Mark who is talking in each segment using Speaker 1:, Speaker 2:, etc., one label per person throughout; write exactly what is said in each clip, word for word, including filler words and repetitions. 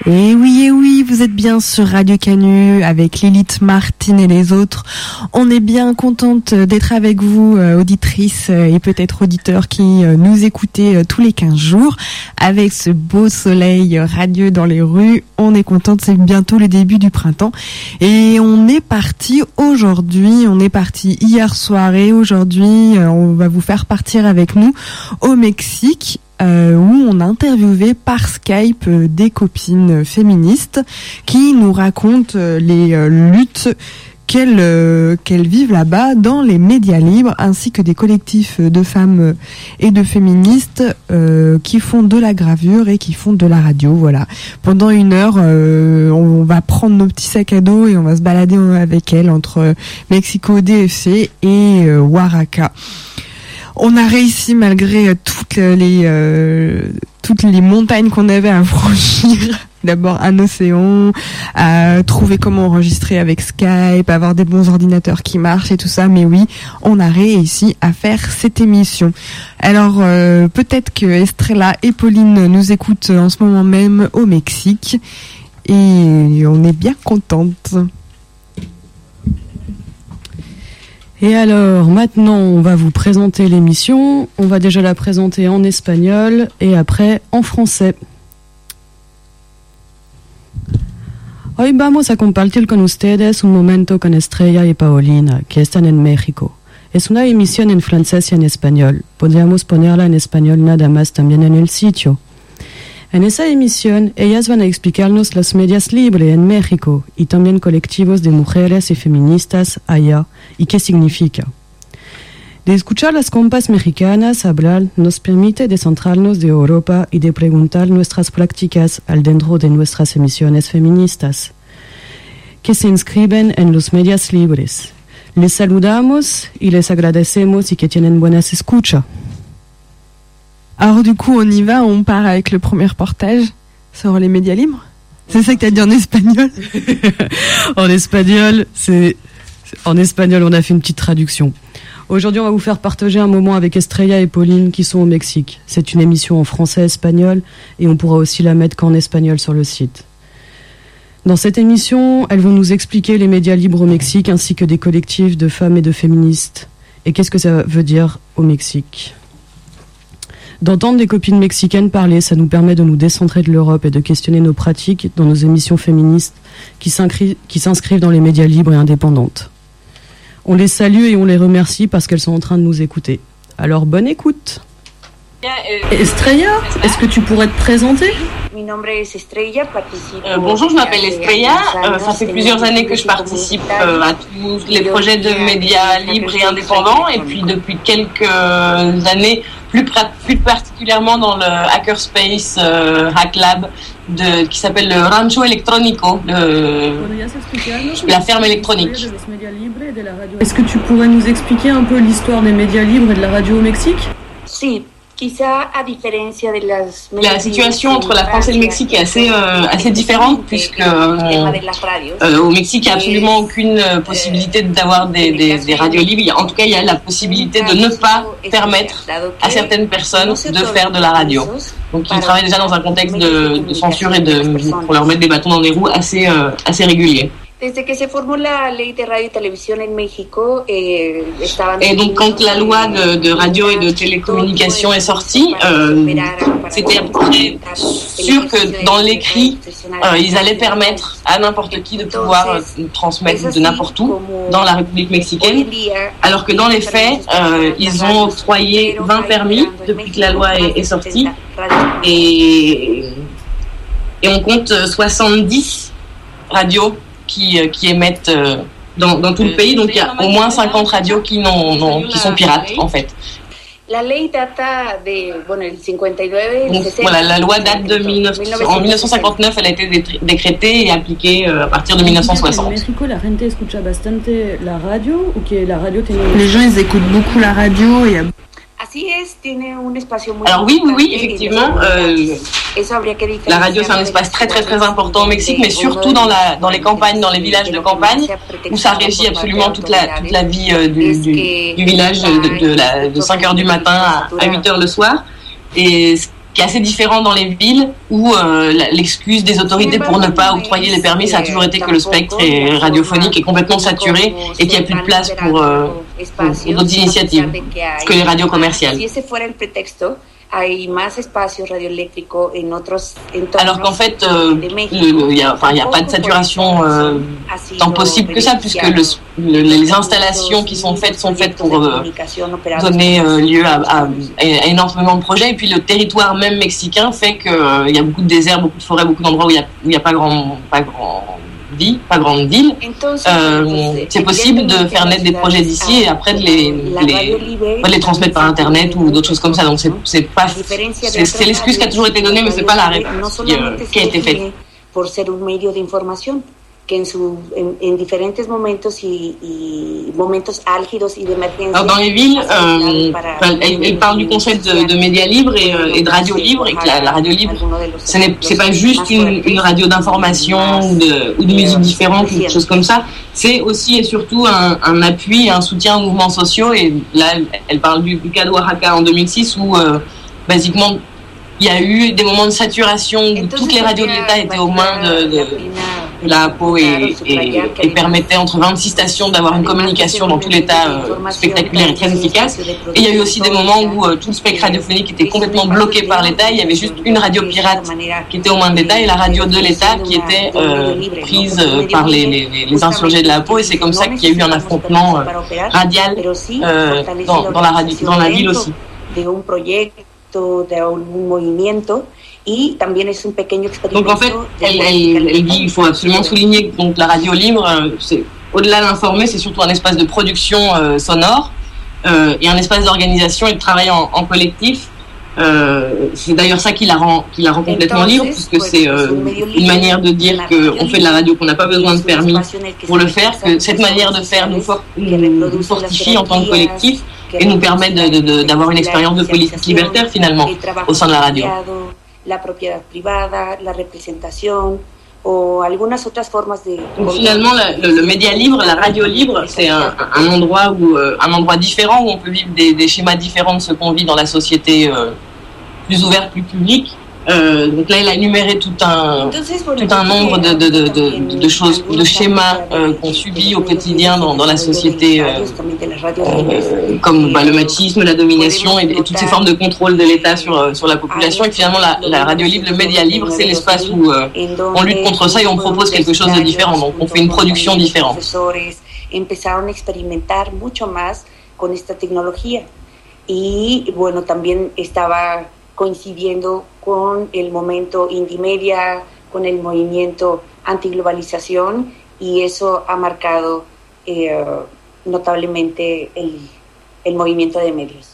Speaker 1: Et oui, et oui, vous êtes bien sur Radio Canu avec Lilith, Martine et les autres. On est bien contente d'être avec vous, auditrices et peut-être auditeurs qui nous écoutez tous les quinze jours. Avec ce beau soleil radieux dans les rues, on est contente, c'est bientôt le début du printemps. Et on est parti aujourd'hui, on est parti hier soir et aujourd'hui, on va vous faire partir avec nous au Mexique. Euh, où on a interviewé par Skype euh, des copines féministes qui nous racontent euh, les euh, luttes qu'elles, euh, qu'elles vivent là-bas dans les médias libres, ainsi que des collectifs de femmes et de féministes euh, qui font de la gravure et qui font de la radio. Voilà. Pendant une heure, euh, on va prendre nos petits sacs à dos et on va se balader avec elles entre Mexico D F C et euh, Oaxaca. On a réussi malgré toutes les euh, toutes les montagnes qu'on avait à franchir. D'abord un océan, à trouver comment enregistrer avec Skype, avoir des bons ordinateurs qui marchent et tout ça. Mais oui, on a réussi à faire cette émission. Alors euh, peut-être que Estrella et Pauline nous écoutent en ce moment même au Mexique et on est bien contentes.
Speaker 2: Et alors, maintenant, on va vous présenter l'émission. On va déjà la présenter en espagnol et après en français. Hoy vamos a compartir con ustedes un momento con Estrella y Paulina, que están en México. Es una emisión en francés y en español. Podríamos ponerla en español nada más también en el sitio. En esa emisión, ellas van a explicarnos los medios libres en México y también colectivos de mujeres y feministas allá y qué significa. De escuchar las compas mexicanas hablar nos permite descentrarnos de Europa y de preguntar nuestras prácticas al dentro de nuestras emisiones feministas, que se inscriben en los medios libres. Les saludamos y les agradecemos y que tienen buenas escuchas.
Speaker 1: Alors du coup, on y va, on part avec le premier reportage sur les médias libres. C'est ça que t'as dit en espagnol?
Speaker 2: En espagnol, c'est... En espagnol, on a fait une petite traduction. Aujourd'hui, on va vous faire partager un moment avec Estrella et Pauline qui sont au Mexique. C'est une émission en français et espagnol et on pourra aussi la mettre qu'en espagnol sur le site. Dans cette émission, elles vont nous expliquer les médias libres au Mexique ainsi que des collectifs de femmes et de féministes. Et qu'est-ce que ça veut dire au Mexique? D'entendre des copines mexicaines parler, ça nous permet de nous décentrer de l'Europe et de questionner nos pratiques dans nos émissions féministes qui s'inscrivent, qui s'inscrivent dans les médias libres et indépendantes. On les salue et on les remercie parce qu'elles sont en train de nous écouter. Alors bonne écoute. Estrella, est-ce que tu pourrais te présenter?
Speaker 3: Euh, bonjour, je m'appelle Estrella. Euh, ça fait plusieurs années que je participe euh, à tous les projets de médias libres et indépendants. Et puis depuis quelques années, plus, pra- plus particulièrement dans le Hackerspace euh, Hack Lab de, qui s'appelle le Rancho Electrónico, le, la ferme électronique.
Speaker 2: Est-ce que tu pourrais nous expliquer un peu l'histoire des médias libres et de la radio au Mexique?
Speaker 3: Si. La situation entre la France et le Mexique est assez, euh, assez différente puisque euh, euh, au Mexique, il n'y a absolument aucune possibilité d'avoir des, des, des radios libres. En tout cas, il y a la possibilité de ne pas permettre à certaines personnes de faire de la radio. Donc, ils travaillent déjà dans un contexte de, de censure et de, pour leur mettre des bâtons dans les roues assez, euh, assez régulier. Desde que se formó la ley de radio y televisión en México, eh, estaban et donc quand la loi de, de radio et de télécommunication est sortie, euh, c'était à peu près sûr que dans l'écrit, euh, ils allaient permettre à n'importe qui de pouvoir euh, transmettre de n'importe où dans la République mexicaine, alors que dans les faits, euh, ils ont octroyé vingt permis depuis que la loi est, est sortie, et, et on compte soixante-dix radios Qui, qui émettent euh, dans, dans tout le pays, donc il y a au moins cinquante radios qui, n'ont, n'ont, qui sont pirates en fait. La ley data de, bueno, el cinquantanove. Donc, voilà, la loi date de mille neuf cents, en dix-neuf cent cinquante-neuf, elle a été décrétée et appliquée euh, à partir de dix-neuf cent soixante.
Speaker 1: Les gens ils écoutent beaucoup la radio et
Speaker 3: alors oui, oui, oui, effectivement, euh, la radio c'est un espace très très très important au Mexique, mais surtout dans, la, dans les campagnes, dans les villages de campagne, où ça régit absolument toute la, toute la vie euh, du, du, du village de, de, la, de cinq heures du matin à, à huit heures le soir. Et ce qui est assez différent dans les villes, où euh, l'excuse des autorités pour ne pas octroyer les permis, ça a toujours été que le spectre est radiophonique est complètement saturé et qu'il n'y a plus de place pour, euh, pour, pour d'autres initiatives que les radios commerciales. Alors qu'en fait, euh, il n'y a, enfin, y a pas de saturation euh, tant possible que ça, puisque le, le, les installations qui sont faites sont faites pour euh, donner euh, lieu à, à, à énormément de projets. Et puis le territoire même mexicain fait qu'il euh, y a beaucoup de déserts, beaucoup de forêts, beaucoup d'endroits où il n'y a, a pas grand, pas grand vie, pas grande ville. Euh, c'est possible de faire naître des projets d'ici et après de les, les, de les transmettre par internet ou d'autres choses comme ça. Donc c'est, c'est pas, c'est, c'est l'excuse qui a toujours été donnée, mais c'est pas la réponse qui, euh, qui a été faite. que en, su, en, en diferentes momentos y, y momentos álgidos y de emergencia. Alors dans les villes, euh, elle, elle parle du concept de, de médias libres et, euh, et de radio libre, et que la, la radio libre, ce n'est c'est pas juste une, une radio d'information ou de, ou de musique différente ou quelque chose comme ça. C'est aussi et surtout un, un appui, un soutien aux mouvements sociaux. Et là, elle, elle parle du, du cas de Oaxaca en deux mille six où, euh, basiquement, il y a eu des moments de saturation où toutes les radios de l'État étaient aux mains de, de, de la A P O et, et, et permettaient entre vingt-six stations d'avoir une communication dans tout l'État euh, spectaculaire et très efficace. Et il y a eu aussi des moments où euh, tout le spectre radiophonique était complètement bloqué par l'État. Il y avait juste une radio pirate qui était aux mains de l'État et la radio de l'État qui était euh, prise euh, par les, les, les insurgés de la A P O. Et c'est comme ça qu'il y a eu un affrontement euh, radial euh, dans, dans, la radio, dans la ville aussi. De un movimiento y también es un pequeño experimento. Donc en fait, elle, elle, elle dit il faut absolument souligner que donc la radio libre, c'est au-delà d'informer, c'est surtout un espace de production euh, sonore euh, et un espace d'organisation et de travail en, en collectif. Euh, c'est d'ailleurs ça qui la rend, qui la rend complètement libre, puisque c'est euh, une manière de dire qu'on fait de la radio, qu'on n'a pas besoin de permis pour le faire, que cette manière de faire nous, for- nous fortifie en tant que collectif et nous permet de, de, de, d'avoir une expérience de politique libertaire finalement au sein de la radio. Donc finalement, la, le, le média libre, la radio libre, c'est un, un endroit où euh, un endroit différent où on peut vivre des, des schémas différents de ce qu'on vit dans la société euh, plus ouverte, plus publique. Euh, donc là, elle a énuméré tout un tout un nombre de de de, de, de choses, de schémas euh, qu'on subit au quotidien dans, dans la société, euh, euh, comme bah, le machisme, la domination et, et toutes ces formes de contrôle de l'État sur sur la population. Et finalement, la, la radio libre, le média libre, c'est l'espace où euh, on lutte contre ça et on propose quelque chose de différent. Donc, on fait une production différente. Empezaron a experimentar mucho más con esta tecnología y bueno, también estaba coincidiendo con el momento Indimedia, con el movimiento antiglobalización, y eso ha marcado eh, notablemente el, el movimiento de medios.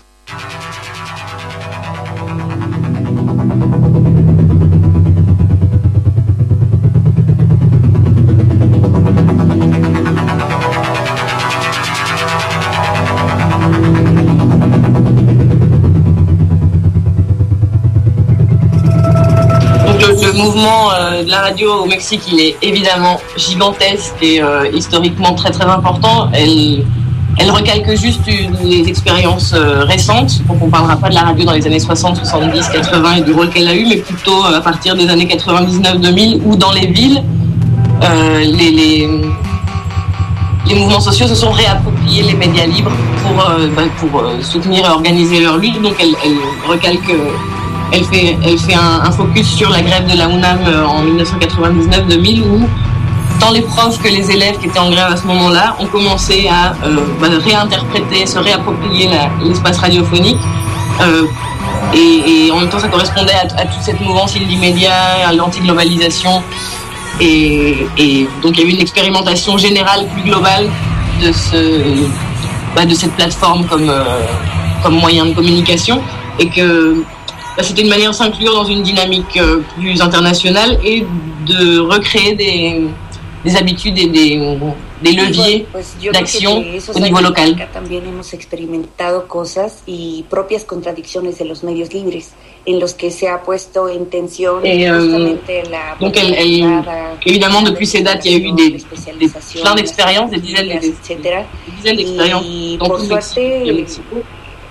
Speaker 3: Le mouvement euh, de la radio au Mexique, il est évidemment gigantesque et euh, historiquement très très important. Elle, elle recalque juste une, les expériences euh, récentes. Donc on ne parlera pas de la radio dans les années soixante, soixante-dix, quatre-vingts et du rôle qu'elle a eu, mais plutôt euh, à partir des années quatre-vingt-dix-neuf deux mille, où dans les villes, euh, les, les, les mouvements sociaux se sont réappropriés les médias libres pour, euh, bah, pour euh, soutenir et organiser leur lutte. Donc elle, elle recalque... Euh, Elle fait, elle fait un, un focus sur la grève de la UNAM en dix-neuf cent quatre-vingt-dix-neuf deux mille où tant les profs que les élèves qui étaient en grève à ce moment-là ont commencé à euh, bah, réinterpréter, se réapproprier la, l'espace radiophonique euh, et, et en même temps ça correspondait à, à toute cette mouvance Indimedia, à l'antiglobalisation et, et donc il y a eu une expérimentation générale plus globale de, ce, bah, de cette plateforme comme, euh, comme moyen de communication et que c'était une manière de s'inclure dans une dynamique euh, plus internationale et de recréer des, des habitudes et des, des leviers d'acción au niveau local. También hemos experimentado cosas y propias contradicciones de los medios libres en los que se ha puesto en tensión justamente la. Donc elle, elle, évidemment depuis ces dates il y a eu des, des plein d'expériences, des dizaines, des, des dizaines d'expériences dans tout le Mexique.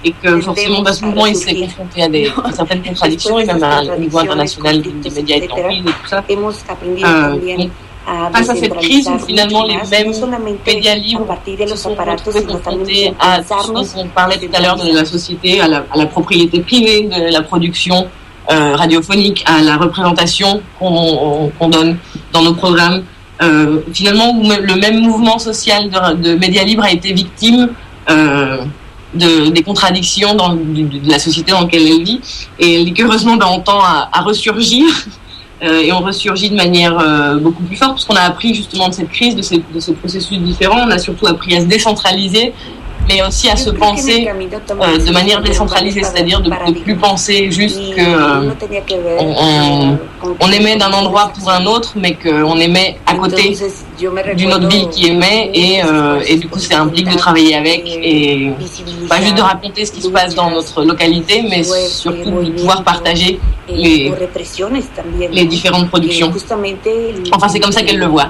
Speaker 3: et que forcément bah, ce mouvement il s'est confronté à, des, à certaines contradictions et même à un niveau international des médias étant pris et tout ça. Euh, donc, face à cette crise où finalement les mêmes médias libres se sont retrouvés confrontés à tout ce dont on parlait tout à l'heure de la société, à la, à la propriété privée de la production euh, radiophonique, à la représentation qu'on, qu'on donne dans nos programmes. Euh, finalement, le même mouvement social de, de médias libres a été victime euh, de, des contradictions dans, de, de la société dans laquelle elle vit, et heureusement ben, on tend à, à ressurgir. Euh, et on ressurgit de manière euh, beaucoup plus forte parce qu'on a appris justement de cette crise, de ce, de ce processus différent. On a surtout appris à se décentraliser, mais aussi à se penser euh, de manière décentralisée, c'est-à-dire de ne plus penser juste que euh, on, on, on émet d'un endroit pour un autre, mais qu'on émet à côté d'une autre ville qui émet, et, euh, et du coup ça implique de travailler avec, et pas juste de raconter ce qui se passe dans notre localité, mais surtout de pouvoir partager les, les différentes productions. Enfin, c'est comme ça qu'elle le voit.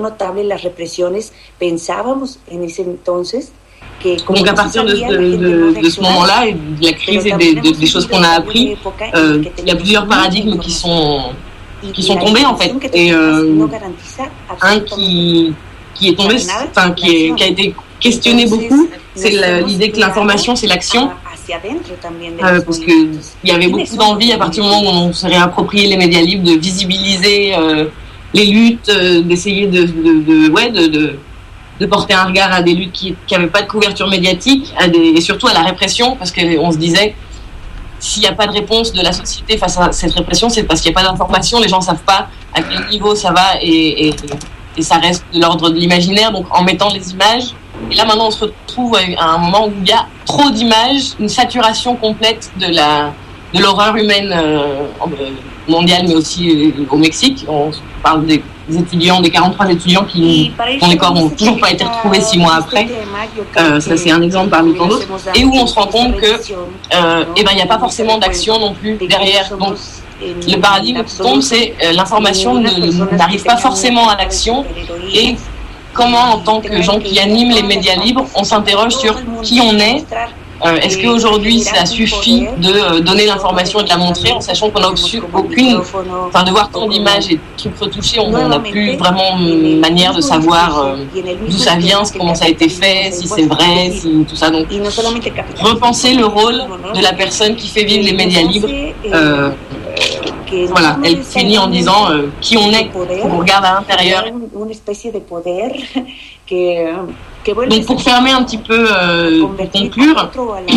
Speaker 3: Donc à partir de, de, de, de ce moment-là, et de la crise et des, de, des choses qu'on a appris, euh, il y a plusieurs paradigmes qui sont, qui sont tombés en fait. Et euh, un qui, qui est tombé, enfin qui, est, qui a été questionné beaucoup, c'est la, l'idée que l'information c'est l'action. Euh, parce qu'il y avait beaucoup d'envie à partir du moment où on se réappropriait les médias libres de visibiliser euh, les luttes, euh, d'essayer de, de, de, ouais, de, de, de porter un regard à des luttes qui n'avaient pas de couverture médiatique, à des, et surtout à la répression, parce qu'on se disait s'il n'y a pas de réponse de la société face à cette répression, c'est parce qu'il n'y a pas d'information, les gens ne savent pas à quel niveau ça va, et, et, et ça reste de l'ordre de l'imaginaire. Donc en mettant les images, et là maintenant on se retrouve à un moment où il y a trop d'images, une saturation complète de la de l'horreur humaine euh, mondiale, mais aussi euh, au Mexique. On parle des étudiants, des quarante-trois étudiants qui, dont les corps n'ont toujours pas été retrouvés six mois après. Euh, ça c'est un exemple parmi tant d'autres. Et où on se rend compte que euh, eh ben il n'y a pas forcément d'action non plus derrière. Donc le paradigme qui tombe, c'est euh, l'information ne, n'arrive pas forcément à l'action, et comment, en tant que gens qui animent les médias libres, on s'interroge sur qui on est. Euh, est-ce qu'aujourd'hui, ça suffit de euh, donner l'information et de la montrer, en sachant qu'on n'a aucune, enfin, de voir tant d'images et de trucs retouchés, on n'a plus vraiment manière de savoir euh, d'où ça vient, comment ça a été fait, si c'est vrai, si tout ça. Donc, repenser le rôle de la personne qui fait vivre les médias libres. Euh, Voilà, elle finit en disant euh, qui on est, on regarde à l'intérieur. Donc pour fermer un petit peu, euh, pour conclure,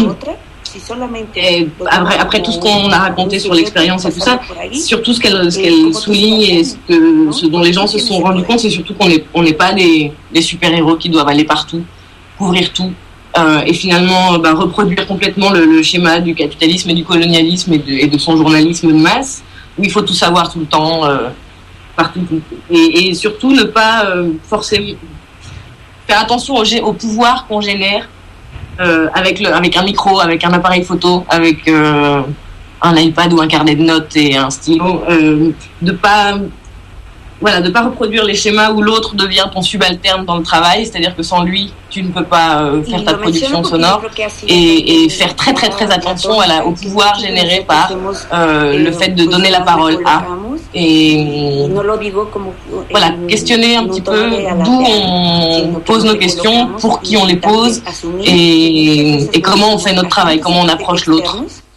Speaker 3: et après, après tout ce qu'on a raconté sur l'expérience et tout ça, surtout ce qu'elle, ce qu'elle souligne et ce, que, ce dont les gens se sont rendus compte, c'est surtout qu'on n'est on n'est pas des, des super-héros qui doivent aller partout, couvrir tout. Euh, et finalement bah, reproduire complètement le, le schéma du capitalisme et du colonialisme et de, et de son journalisme de masse, où il faut tout savoir tout le temps, euh, partout. Et, et surtout ne pas euh, forcément faire attention au, au pouvoir qu'on génère euh, avec, le, avec un micro, avec un appareil photo, avec euh, un iPad ou un carnet de notes et un stylo, euh, de pas... Voilà, de ne pas reproduire les schémas où l'autre devient ton subalterne dans le travail, c'est-à-dire que sans lui, tu ne peux pas euh, faire ta production sonore, et, et faire très très très attention à la, au pouvoir généré par euh, le fait de donner la parole à, et voilà, questionner un petit peu d'où on pose nos questions, pour qui on les pose, et, et comment on fait notre travail, comment on approche l'autre.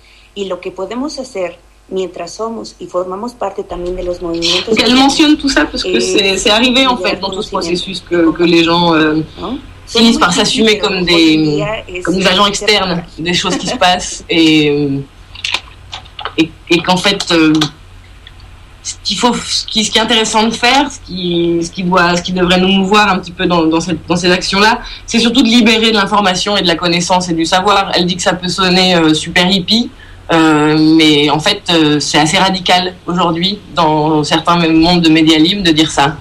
Speaker 3: Donc elle mentionne tout ça parce que c'est, c'est arrivé en fait dans tout ce processus que, que les gens euh, finissent par s'assumer comme des, comme des agents externes des choses qui se passent, et, et, et qu'en fait euh, ce qu'il faut, ce qui, ce qui est intéressant de faire, ce qui, ce qui doit, ce qui devrait nous mouvoir un petit peu dans, dans, cette, dans ces actions-là, c'est surtout de libérer de l'information et de la connaissance et du savoir. Elle dit que ça peut sonner euh, super hippie. Euh, mais en fait, euh, c'est assez radical aujourd'hui dans certains mondes de médias libres de dire ça.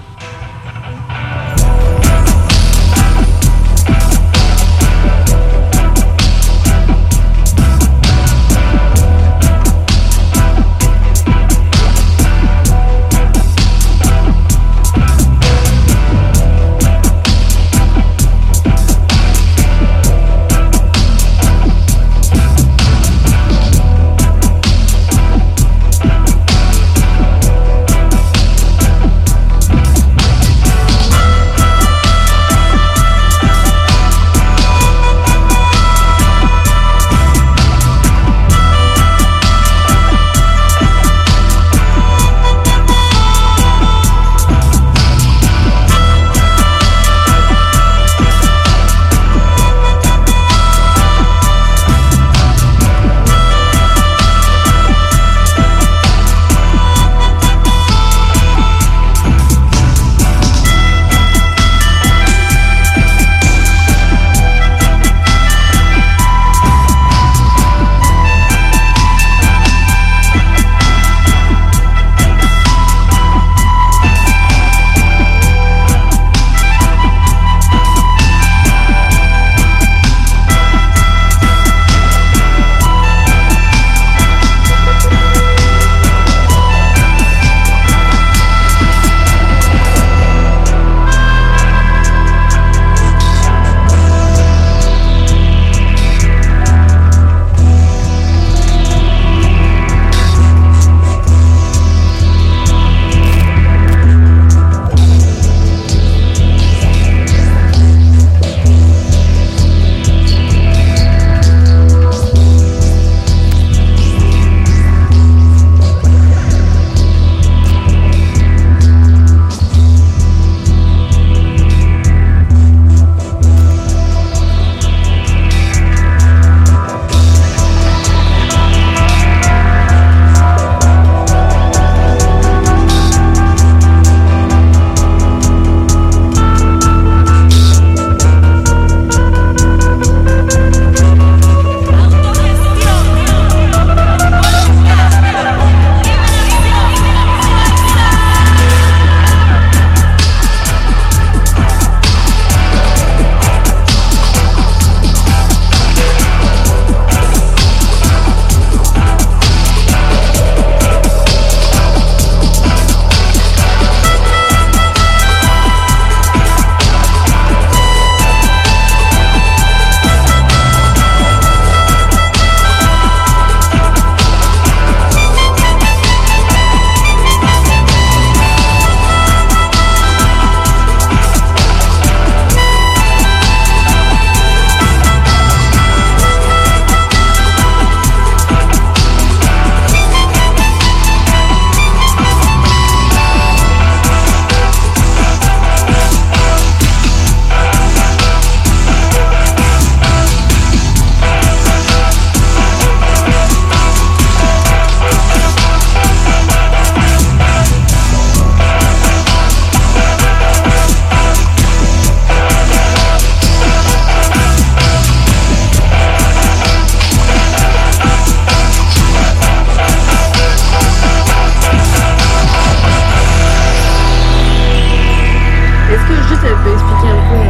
Speaker 4: elle peut expliquer un peu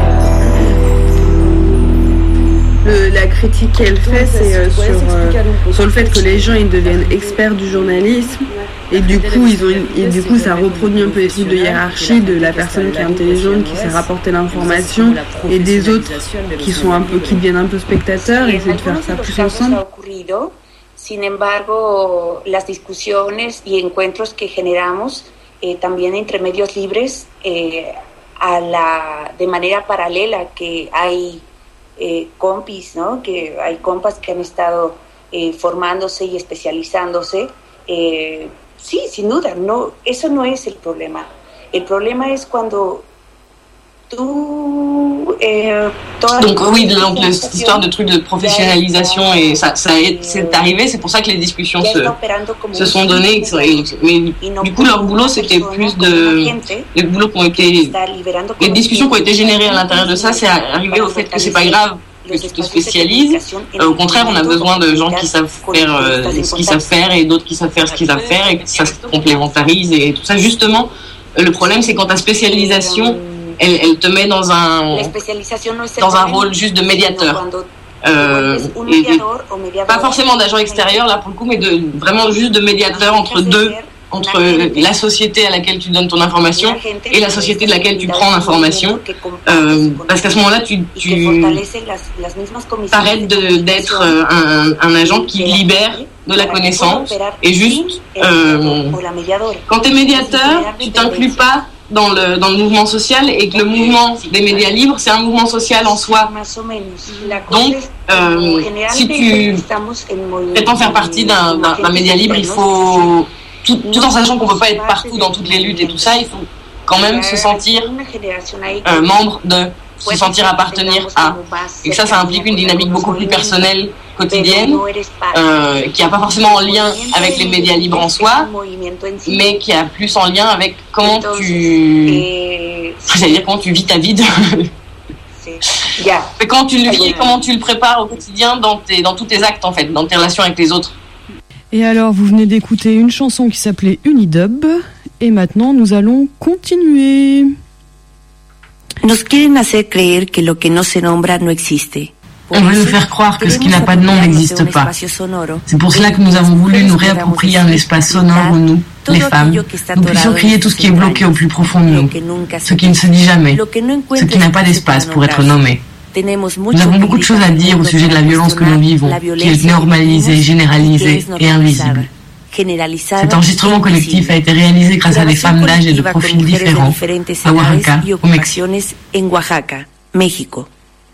Speaker 4: euh, le, la critique qu'elle fait, c'est euh, sur, euh, sur le fait que les gens ils deviennent experts du journalisme et du coup ils ont une, et du coup ça reproduit un peu les trucs de hiérarchie de la personne qui est intelligente qui sait rapporter l'information et des autres qui sont un peu qui deviennent un peu spectateurs et essaient de faire ça plus ensemble.
Speaker 5: Sin embargo, las discusiones y encuentros que generamos eh, también entre medios libres eh, a la, de manera paralela que hay eh, compis, ¿no? Que hay compas que han estado eh, formándose y especializándose. Eh, sí, sin duda, no, eso no es el problema. El problema es cuando tout, euh,
Speaker 3: donc oui, donc cette histoire de truc de professionnalisation et ça, ça est, c'est arrivé, c'est pour ça que les discussions se, se sont données. Mais du coup, leur boulot, c'était plus de les boulots qui ont été, les discussions qui ont été générées à l'intérieur de ça, c'est arrivé au fait que c'est pas grave que tu te spécialises. Euh, au contraire, on a besoin de gens qui savent faire euh, ce qu'ils savent faire et d'autres qui savent faire ce qu'ils savent faire et que ça se complémentarise et tout ça. Justement, le problème, c'est quand ta spécialisation Elle, elle te met dans un, dans un rôle juste de médiateur. Euh, et, et pas forcément d'agent extérieur là pour le coup, mais de, vraiment juste de médiateur entre deux, entre la société à laquelle tu donnes ton information et la société de laquelle tu prends l'information. Euh, parce qu'à ce moment-là, tu, tu t'arrêtes de, d'être un, un agent qui libère de la connaissance et juste, euh, quand tu es médiateur, tu t'inclus pas dans le, dans le mouvement social et que le mouvement des médias libres, c'est un mouvement social en soi. Donc, euh, si tu prétends faire partie d'un, d'un, d'un média libre, il faut, tout, tout en sachant qu'on ne peut pas être partout dans toutes les luttes et tout ça, il faut quand même se sentir euh, membre de, se sentir appartenir à. Et que ça, ça implique une dynamique beaucoup plus personnelle, quotidienne, euh, qui n'a pas forcément en lien avec les médias libres en soi, mais qui a plus en lien avec comment tu, j'allais dire comment tu vis ta vie, de... mais comment tu le vis et comment tu le prépares au quotidien dans tes, dans tous tes actes en fait, dans tes relations avec les autres.
Speaker 2: Et alors, vous venez d'écouter une chanson qui s'appelait Unidub, et maintenant nous allons continuer.
Speaker 5: Nos quieren hacer creer que lo que no se nombra no existe.
Speaker 6: On veut nous faire croire que ce qui n'a pas de nom n'existe pas. C'est pour cela que nous avons voulu nous réapproprier un espace sonore où nous, les femmes, nous puissions crier tout ce qui est bloqué au plus profond de nous, ce qui ne se dit jamais, ce qui n'a pas d'espace pour être nommé. Nous avons beaucoup de choses à dire au sujet de la violence que nous vivons, qui est normalisée, généralisée et invisible. Cet enregistrement collectif a été réalisé grâce à des femmes d'âge et de profils différents à Oaxaca, au Mexique.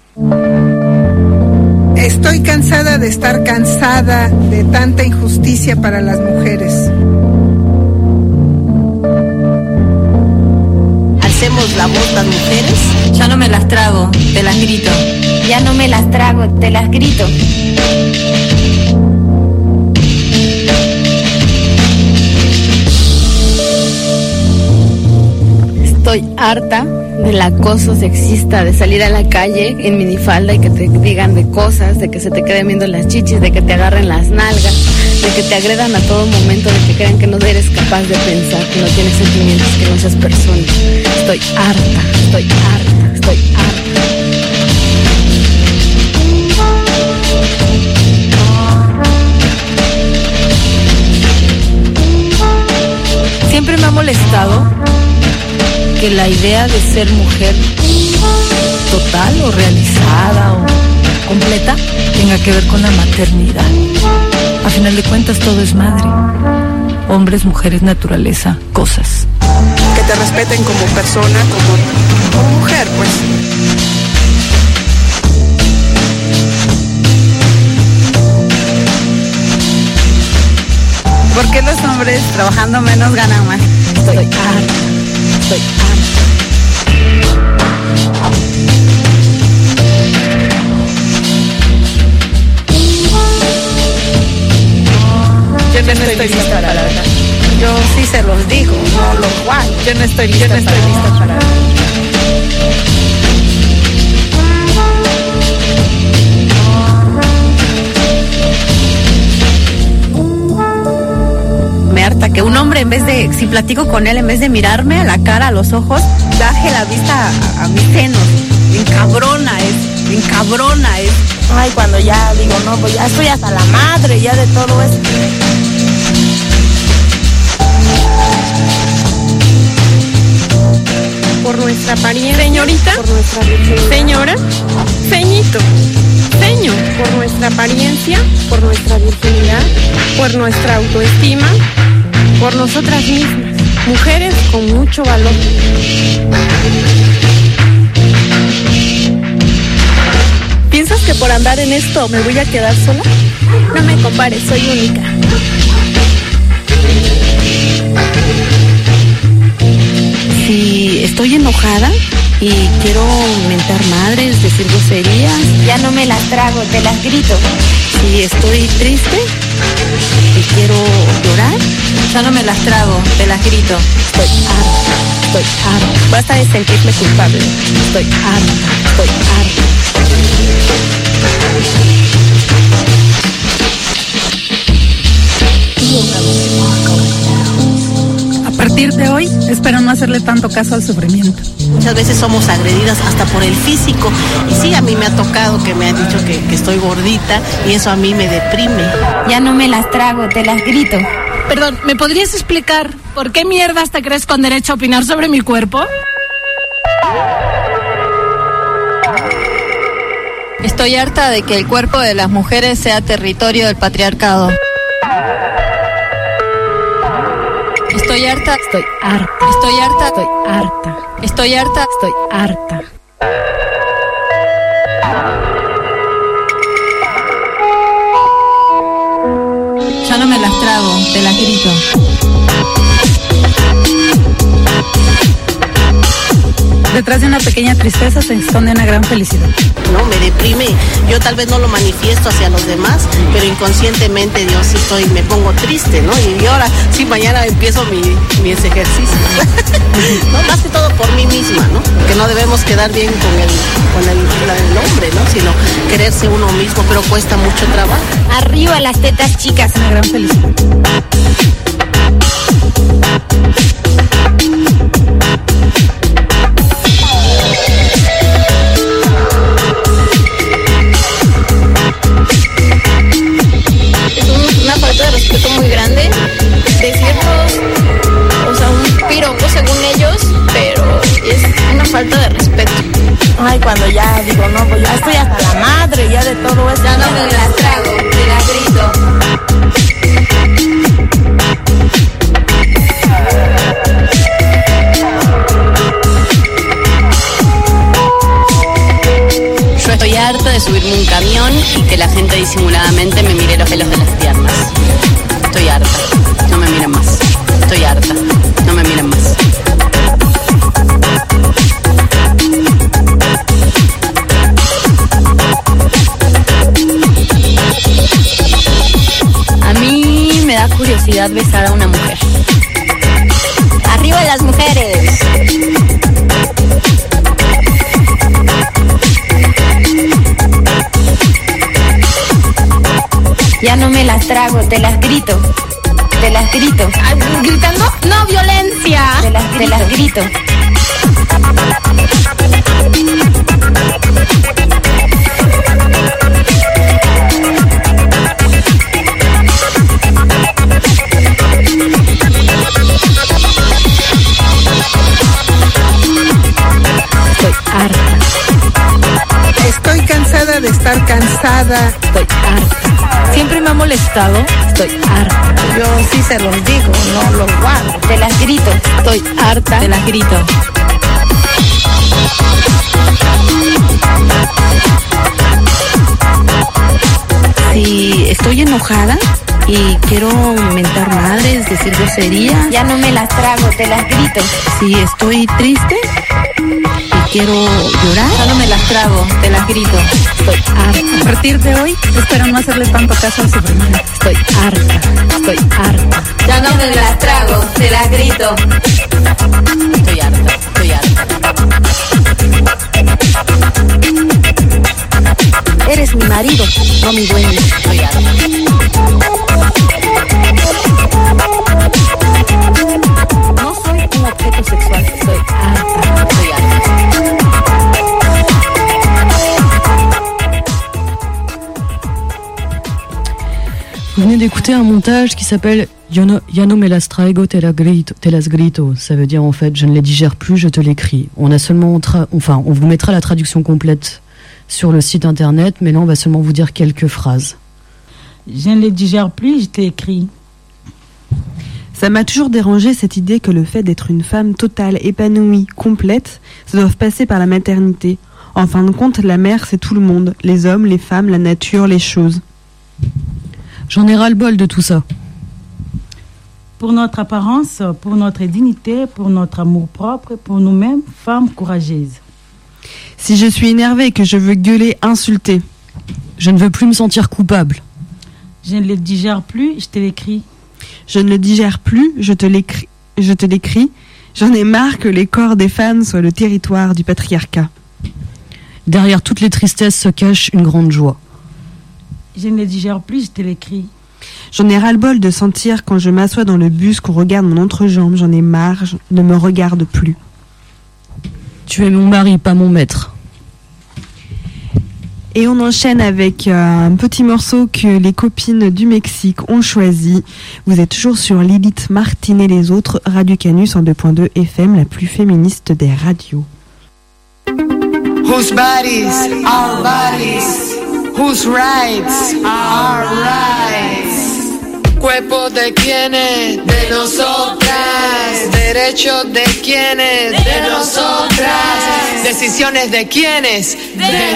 Speaker 7: Estoy cansada de estar cansada de tanta injusticia para las mujeres.
Speaker 8: Alcemos la voz las mujeres. Ya no me las trago, te las grito.
Speaker 9: Ya no me las trago, te las grito.
Speaker 10: Estoy harta del acoso sexista, de salir a la calle en minifalda y que te digan de cosas, de que se te queden viendo las chichis, de que te agarren las nalgas, de que te agredan a todo momento, de que crean que no eres capaz de pensar, que no tienes sentimientos, que no seas persona. Estoy harta, estoy harta, estoy harta.
Speaker 8: Siempre me ha molestado que la idea de ser mujer total o realizada o completa tenga que ver con la maternidad. A final de cuentas todo es madre. Hombres, mujeres, naturaleza, cosas.
Speaker 7: Que te respeten como persona, como, como mujer, pues.
Speaker 10: ¿Por qué los hombres trabajando menos ganan más? Estoy harta. Estoy
Speaker 8: Yo no estoy lista para hablar. Yo sí se los digo, no los guay. Yo no estoy lista, Yo no estoy lista para hablar.
Speaker 10: Me harta que un hombre, en vez de, si platico con él, en vez de mirarme a la cara, a los ojos, baje la vista a, a mis senos. Me encabrona es, me encabrona es.
Speaker 9: Ay, cuando ya digo, no, pues ya estoy hasta la madre ya de todo esto.
Speaker 11: Por nuestra apariencia. Señorita. Por nuestra virginidad. Señora. Ceñito. Ceño. Por nuestra apariencia. Por nuestra virginidad. Por nuestra autoestima. Por nosotras mismas. Mujeres con mucho valor.
Speaker 10: ¿Piensas que por andar en esto me voy a quedar sola? No me compares, soy única. Si estoy enojada y quiero mentar madres, decir groserías,
Speaker 9: ya no me las trago, te las grito.
Speaker 10: Si estoy triste y quiero llorar,
Speaker 8: ya no me las trago, te las grito.
Speaker 10: Estoy harta, estoy harta. Basta de sentirme culpable. Estoy harta, estoy harta.
Speaker 12: A partir de hoy, espero no hacerle tanto caso al sufrimiento.
Speaker 13: Muchas veces somos agredidas hasta por el físico. Y sí, a mí me ha tocado que me han dicho que, que estoy gordita y eso a mí me deprime.
Speaker 9: Ya no me las trago, te las grito.
Speaker 12: Perdón, ¿me podrías explicar por qué mierdas te crees con derecho a opinar sobre mi cuerpo?
Speaker 8: Estoy harta de que el cuerpo de las mujeres sea territorio del patriarcado. Estoy harta,
Speaker 10: estoy harta,
Speaker 8: estoy harta,
Speaker 10: estoy harta,
Speaker 8: estoy harta,
Speaker 10: estoy harta.
Speaker 8: Ya no me las trago, te las grito.
Speaker 12: Detrás de una pequeña tristeza se esconde una gran felicidad.
Speaker 13: No, me deprime. Yo tal vez no lo manifiesto hacia los demás, pero inconscientemente yo sí estoy, me pongo triste, ¿no? Y ahora, sí, mañana empiezo mi, mis ejercicios. No, más que todo por mí misma, ¿no? Que no debemos quedar bien con el, con el, el hombre, ¿no? Sino quererse uno mismo, pero cuesta mucho trabajo.
Speaker 9: Arriba las tetas chicas.
Speaker 12: Una gran felicidad.
Speaker 10: Una falta de respeto muy grande decirnos, o sea, un piropo según ellos, pero es una falta de respeto.
Speaker 9: Ay, cuando ya digo, no, pues ya estoy hasta la madre ya de todo esto.
Speaker 8: Ya no me las trago, te las grito.
Speaker 13: Yo estoy harta de subirme a un camión y que la gente disimuladamente me mire los pelos de las piernas. Estoy harta, no me miren más. Estoy harta, no me miren más.
Speaker 10: A mí me da curiosidad besar a una mujer.
Speaker 9: Arriba las mujeres. Ya no me las trago, te las grito. Te las grito.
Speaker 12: ¿Gritando? No, violencia.
Speaker 9: Te las, te las grito.
Speaker 10: Estoy harta.
Speaker 7: Estoy cansada de estar cansada.
Speaker 10: Estoy harta. Siempre me ha molestado. Estoy harta.
Speaker 13: Yo sí se los digo, no los guardo.
Speaker 9: Te las grito.
Speaker 10: Estoy harta.
Speaker 8: Te las grito.
Speaker 10: Si estoy enojada y quiero mentar madres, decir groserías,
Speaker 9: ya no me las trago, te las grito.
Speaker 10: Si estoy triste y quiero llorar,
Speaker 8: ya no me las trago, te las grito.
Speaker 10: Estoy harta.
Speaker 12: A partir de hoy, espero no hacerle tanto caso al sufrimiento.
Speaker 10: Estoy harta, estoy harta.
Speaker 8: Ya no me las trago, te las grito.
Speaker 13: Estoy harta, estoy harta.
Speaker 10: Eres mi marido, no mi dueño.
Speaker 13: Estoy harta.
Speaker 2: d'écouter un montage qui s'appelle Ya no, ya no me las traigo, te, la grito, te las grito. Ça veut dire en fait, je ne les digère plus, je te les crie. On a seulement, tra- enfin, on vous mettra la traduction complète sur le site internet, mais là on va seulement vous dire quelques phrases.
Speaker 14: Je ne les digère plus, je t'écris.
Speaker 1: Ça m'a toujours dérangé cette idée que le fait d'être une femme totale, épanouie, complète, ça doit passer par la maternité. En fin de compte, la mère c'est tout le monde, les hommes, les femmes, la nature, les choses.
Speaker 2: J'en ai ras-le-bol de tout ça.
Speaker 14: Pour notre apparence, pour notre dignité, pour notre amour-propre, pour nous-mêmes, femmes courageuses.
Speaker 1: Si je suis énervée et que je veux gueuler, insulter.
Speaker 2: Je ne veux plus me sentir coupable.
Speaker 14: Je ne les digère plus, je te l'écris.
Speaker 1: Je ne le digère plus, je te l'écris. Je te l'écris. J'en ai marre que les corps des femmes soient le territoire du patriarcat.
Speaker 2: Derrière toutes les tristesses se cache une grande joie.
Speaker 14: Je ne les digère plus, je te l'écris.
Speaker 1: J'en ai ras-le-bol de sentir quand je m'assois dans le bus qu'on regarde mon entrejambe. J'en ai marre, je ne me regarde plus.
Speaker 2: Tu es mon mari, pas mon maître.
Speaker 1: Et on enchaîne avec euh, un petit morceau que les copines du Mexique ont choisi. Vous êtes toujours sur Lilith Martin et les autres, Radio Canu cent deux point deux F M, la plus féministe des radios.
Speaker 15: Whose bodies are bodies, whose rights are rights. Cuerpos de quienes, de nosotras. Derechos de quienes, de nosotras. Decisiones de quienes, de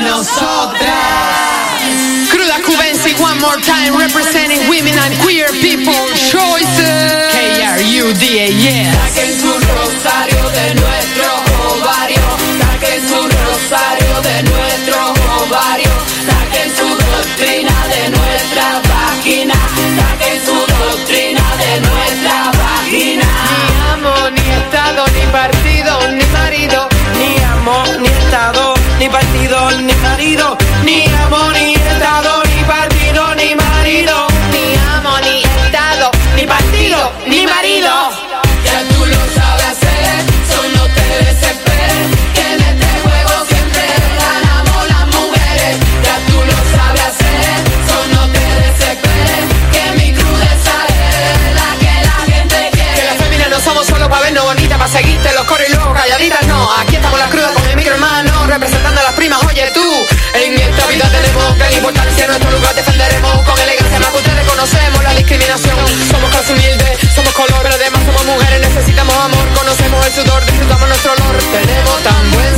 Speaker 15: nosotras. Cruda Cubensi, one more time, representing women and queer people choices. K R U D A, yeah. Saquen su rosario de nuestro ovario. Saquen su rosario de nuestro ovario. Saquen su doctrina de nuestra vagina. Saquen su doctrina de nuestra vagina. Ni amo, ni estado, ni partido, ni marido. Ni amo, ni estado, ni partido, ni marido. Ni amo, ni estado, ni partido, ni marido. Ni amo, ni estado, ni partido, ni marido. Ya tú lo sabes hacer, solo te desesperes. Que en este juego siempre ganamos las mujeres. Ya tú lo sabes hacer, solo te desesperes. Que mi crudeza es la que la gente quiere. Que las féminas no somos solo para vernos bonitas, para seguirte los coros y luego calladitas, no. Aquí estamos las crudas con mi micro hermano, representando a las primas, oye tú. En esta vida tenemos gran importancia, nuestro lugar defenderemos con elegancia, más que ustedes conocemos la discriminación. Somos clase humilde, somos color, pero además somos mujeres, necesitamos amor, conocemos el sudor, disfrutamos nuestro olor, tenemos tan buen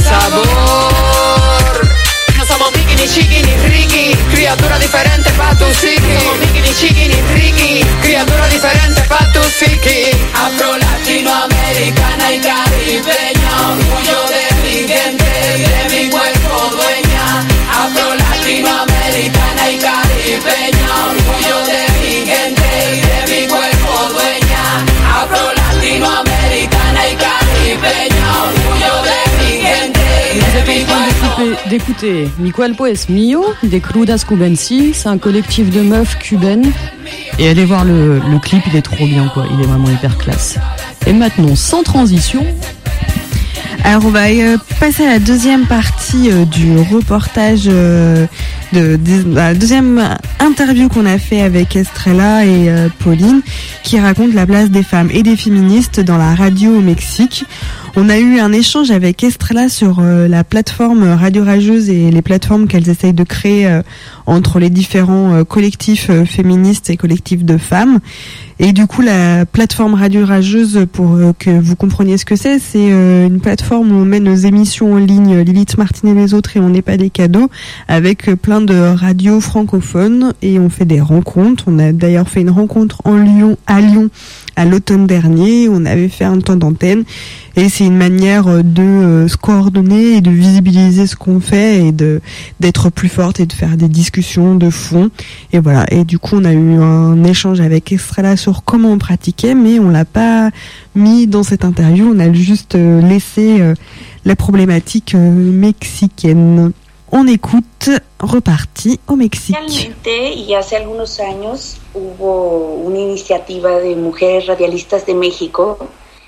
Speaker 15: sabor. No somos Mickey, ni Chiqui, ni Ricky, criatura diferente pa' tu psiqui. Somos Mickey, ni Chiqui, ni Ricky, criatura diferente pa' tu psiqui. Afro, latinoamericana y caribeña, orgullo de mi gente y de mi cuerpo dueña. Afro, latinoamericana y caribeña, orgullo de mi gente y de mi cuerpo dueña. Afro, latinoamericana y caribeña, orgullo de mi gente y de mi cuerpo.
Speaker 2: D'écouter Mi Cuerpo es Mio des Crudas Cubensi, c'est un collectif de meufs cubaines. Et allez voir le, le clip, il est trop bien quoi, il est vraiment hyper classe. Et maintenant, sans transition.
Speaker 1: Alors on va euh, passer à la deuxième partie euh, du reportage, euh, de, de la deuxième interview qu'on a fait avec Estrella et euh, Pauline, qui raconte la place des femmes et des féministes dans la radio au Mexique. On a eu un échange avec Estrella sur euh, la plateforme Radio Rageuse et les plateformes qu'elles essayent de créer euh, entre les différents euh, collectifs euh, féministes et collectifs de femmes. Et du coup, la plateforme Radio Rageuse, pour euh, que vous compreniez ce que c'est, c'est euh, une plateforme où on met nos émissions en ligne, Lilith Martin et les autres, et on n'est pas des cadeaux, avec euh, plein de radios francophones, et on fait des rencontres. On a d'ailleurs fait une rencontre en Lyon, à Lyon, à l'automne dernier. On avait fait un temps d'antenne, et c'est une manière de euh, se coordonner et de visibiliser ce qu'on fait et de d'être plus forte et de faire des discussions de fond. Et voilà. Et du coup, on a eu un échange avec Estrella sur comment on pratiquait, mais on l'a pas mis dans cette interview. On a juste euh, laissé euh, la problématique euh, mexicaine. On écoute Reparti au Mexique.
Speaker 5: Realmente, y hace algunos años hubo una iniciativa de mujeres radialistas de México,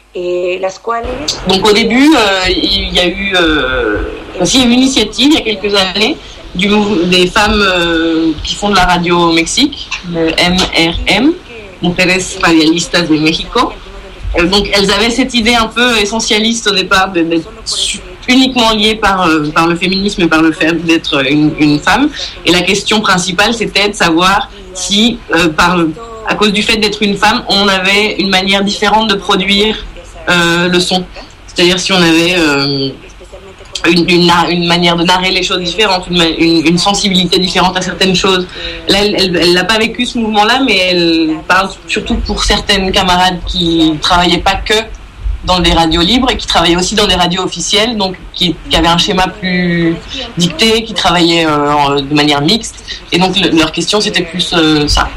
Speaker 5: eh, las cuales...
Speaker 3: Donc au début, euh, il y a eu euh, aussi une initiative il y a quelques années du, des femmes euh, qui font de la radio au Mexique, le M R M, Mujeres Radialistas de México. Euh, donc elles avaient cette idée un peu essentialiste au départ d'être uniquement liées par, euh, par le féminisme et par le fait d'être une, une femme. Et la question principale, c'était de savoir si, euh, par, à cause du fait d'être une femme, on avait une manière différente de produire euh, le son. C'est-à-dire si on avait euh, une, une, une manière de narrer les choses différente, une, une, une sensibilité différente à certaines choses. Là, elle n'a pas vécu ce mouvement-là, mais elle parle surtout pour certaines camarades qui ne travaillaient pas que dans des radios libres et qui travaillaient aussi dans des radios officielles, donc qui, qui avaient un schéma plus dicté, qui travaillaient euh, de manière mixte. Et donc le, leur question, c'était plus euh, ça.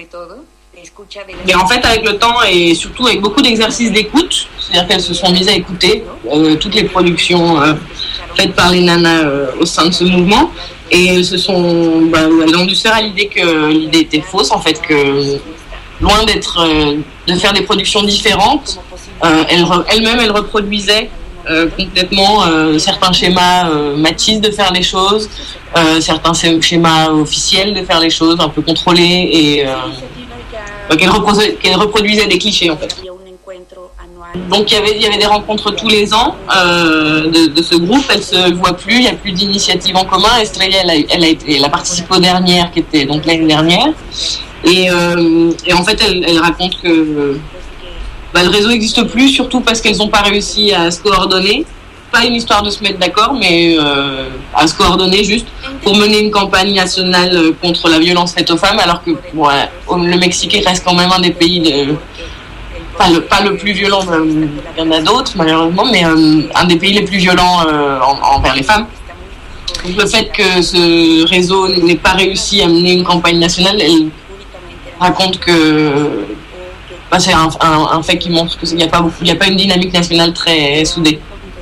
Speaker 3: Mais en fait, avec le temps et surtout avec beaucoup d'exercices d'écoute, c'est-à-dire qu'elles se sont mises à écouter euh, toutes les productions euh, faites par les nanas euh, au sein de ce mouvement, et elles se sont, bah, elles ont dû se faire à l'idée que l'idée était fausse, en fait, que loin d'être, euh, de faire des productions différentes, euh, elles, elles-mêmes, elles reproduisaient euh, complètement euh, certains schémas euh, machistes de faire les choses, euh, certains schémas officiels de faire les choses, un peu contrôlés, et euh, donc elle reproduisait, elle reproduisait des clichés en fait. Donc il y avait, il y avait des rencontres tous les ans euh, de, de ce groupe. Elle se voit plus, il n'y a plus d'initiative en commun. Estrella, elle a, elle a, été, elle a participé aux dernières, qui était donc l'année dernière. Et, euh, et en fait, elle, elle raconte que bah, le réseau n'existe plus, surtout parce qu'elles n'ont pas réussi à se coordonner. Pas une histoire de se mettre d'accord, mais euh, à se coordonner juste pour mener une campagne nationale contre la violence faite aux femmes, alors que ouais, le Mexique reste quand même un des pays, de, pas, le, pas le plus violent, il y en a d'autres malheureusement, mais euh, un des pays les plus violents euh, en, envers les femmes. Donc le fait que ce réseau n'ait pas réussi à mener une campagne nationale, elle raconte que bah, c'est un, un, un fait qui montre qu'il n'y a pas beaucoup, il n'y a pas une dynamique nationale très soudée.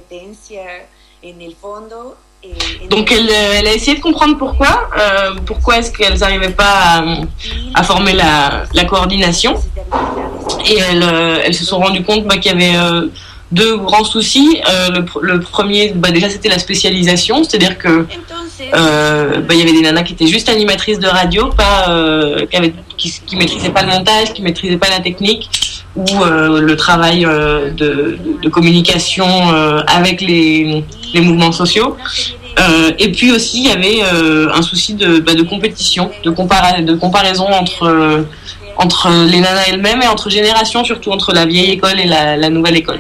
Speaker 3: Donc elle, elle a essayé de comprendre pourquoi, euh, pourquoi est-ce qu'elles n'arrivaient pas à, à former la, la coordination, et elles, elles se sont rendues compte bah, qu'il y avait euh, deux grands soucis. Euh, le, le premier, bah, déjà c'était la spécialisation, c'est-à-dire que euh, bah, il y avait des nanas qui étaient juste animatrices de radio, pas, euh, qui, avaient, qui, qui maîtrisaient pas le montage, qui maîtrisaient pas la technique, ou euh, le travail euh, de, de communication euh, avec les, les mouvements sociaux. Euh, et puis aussi, il y avait euh, un souci de, bah, de compétition, de, compara- de comparaison entre, euh, entre les nanas elles-mêmes et entre générations, surtout entre la vieille école et la, la nouvelle école.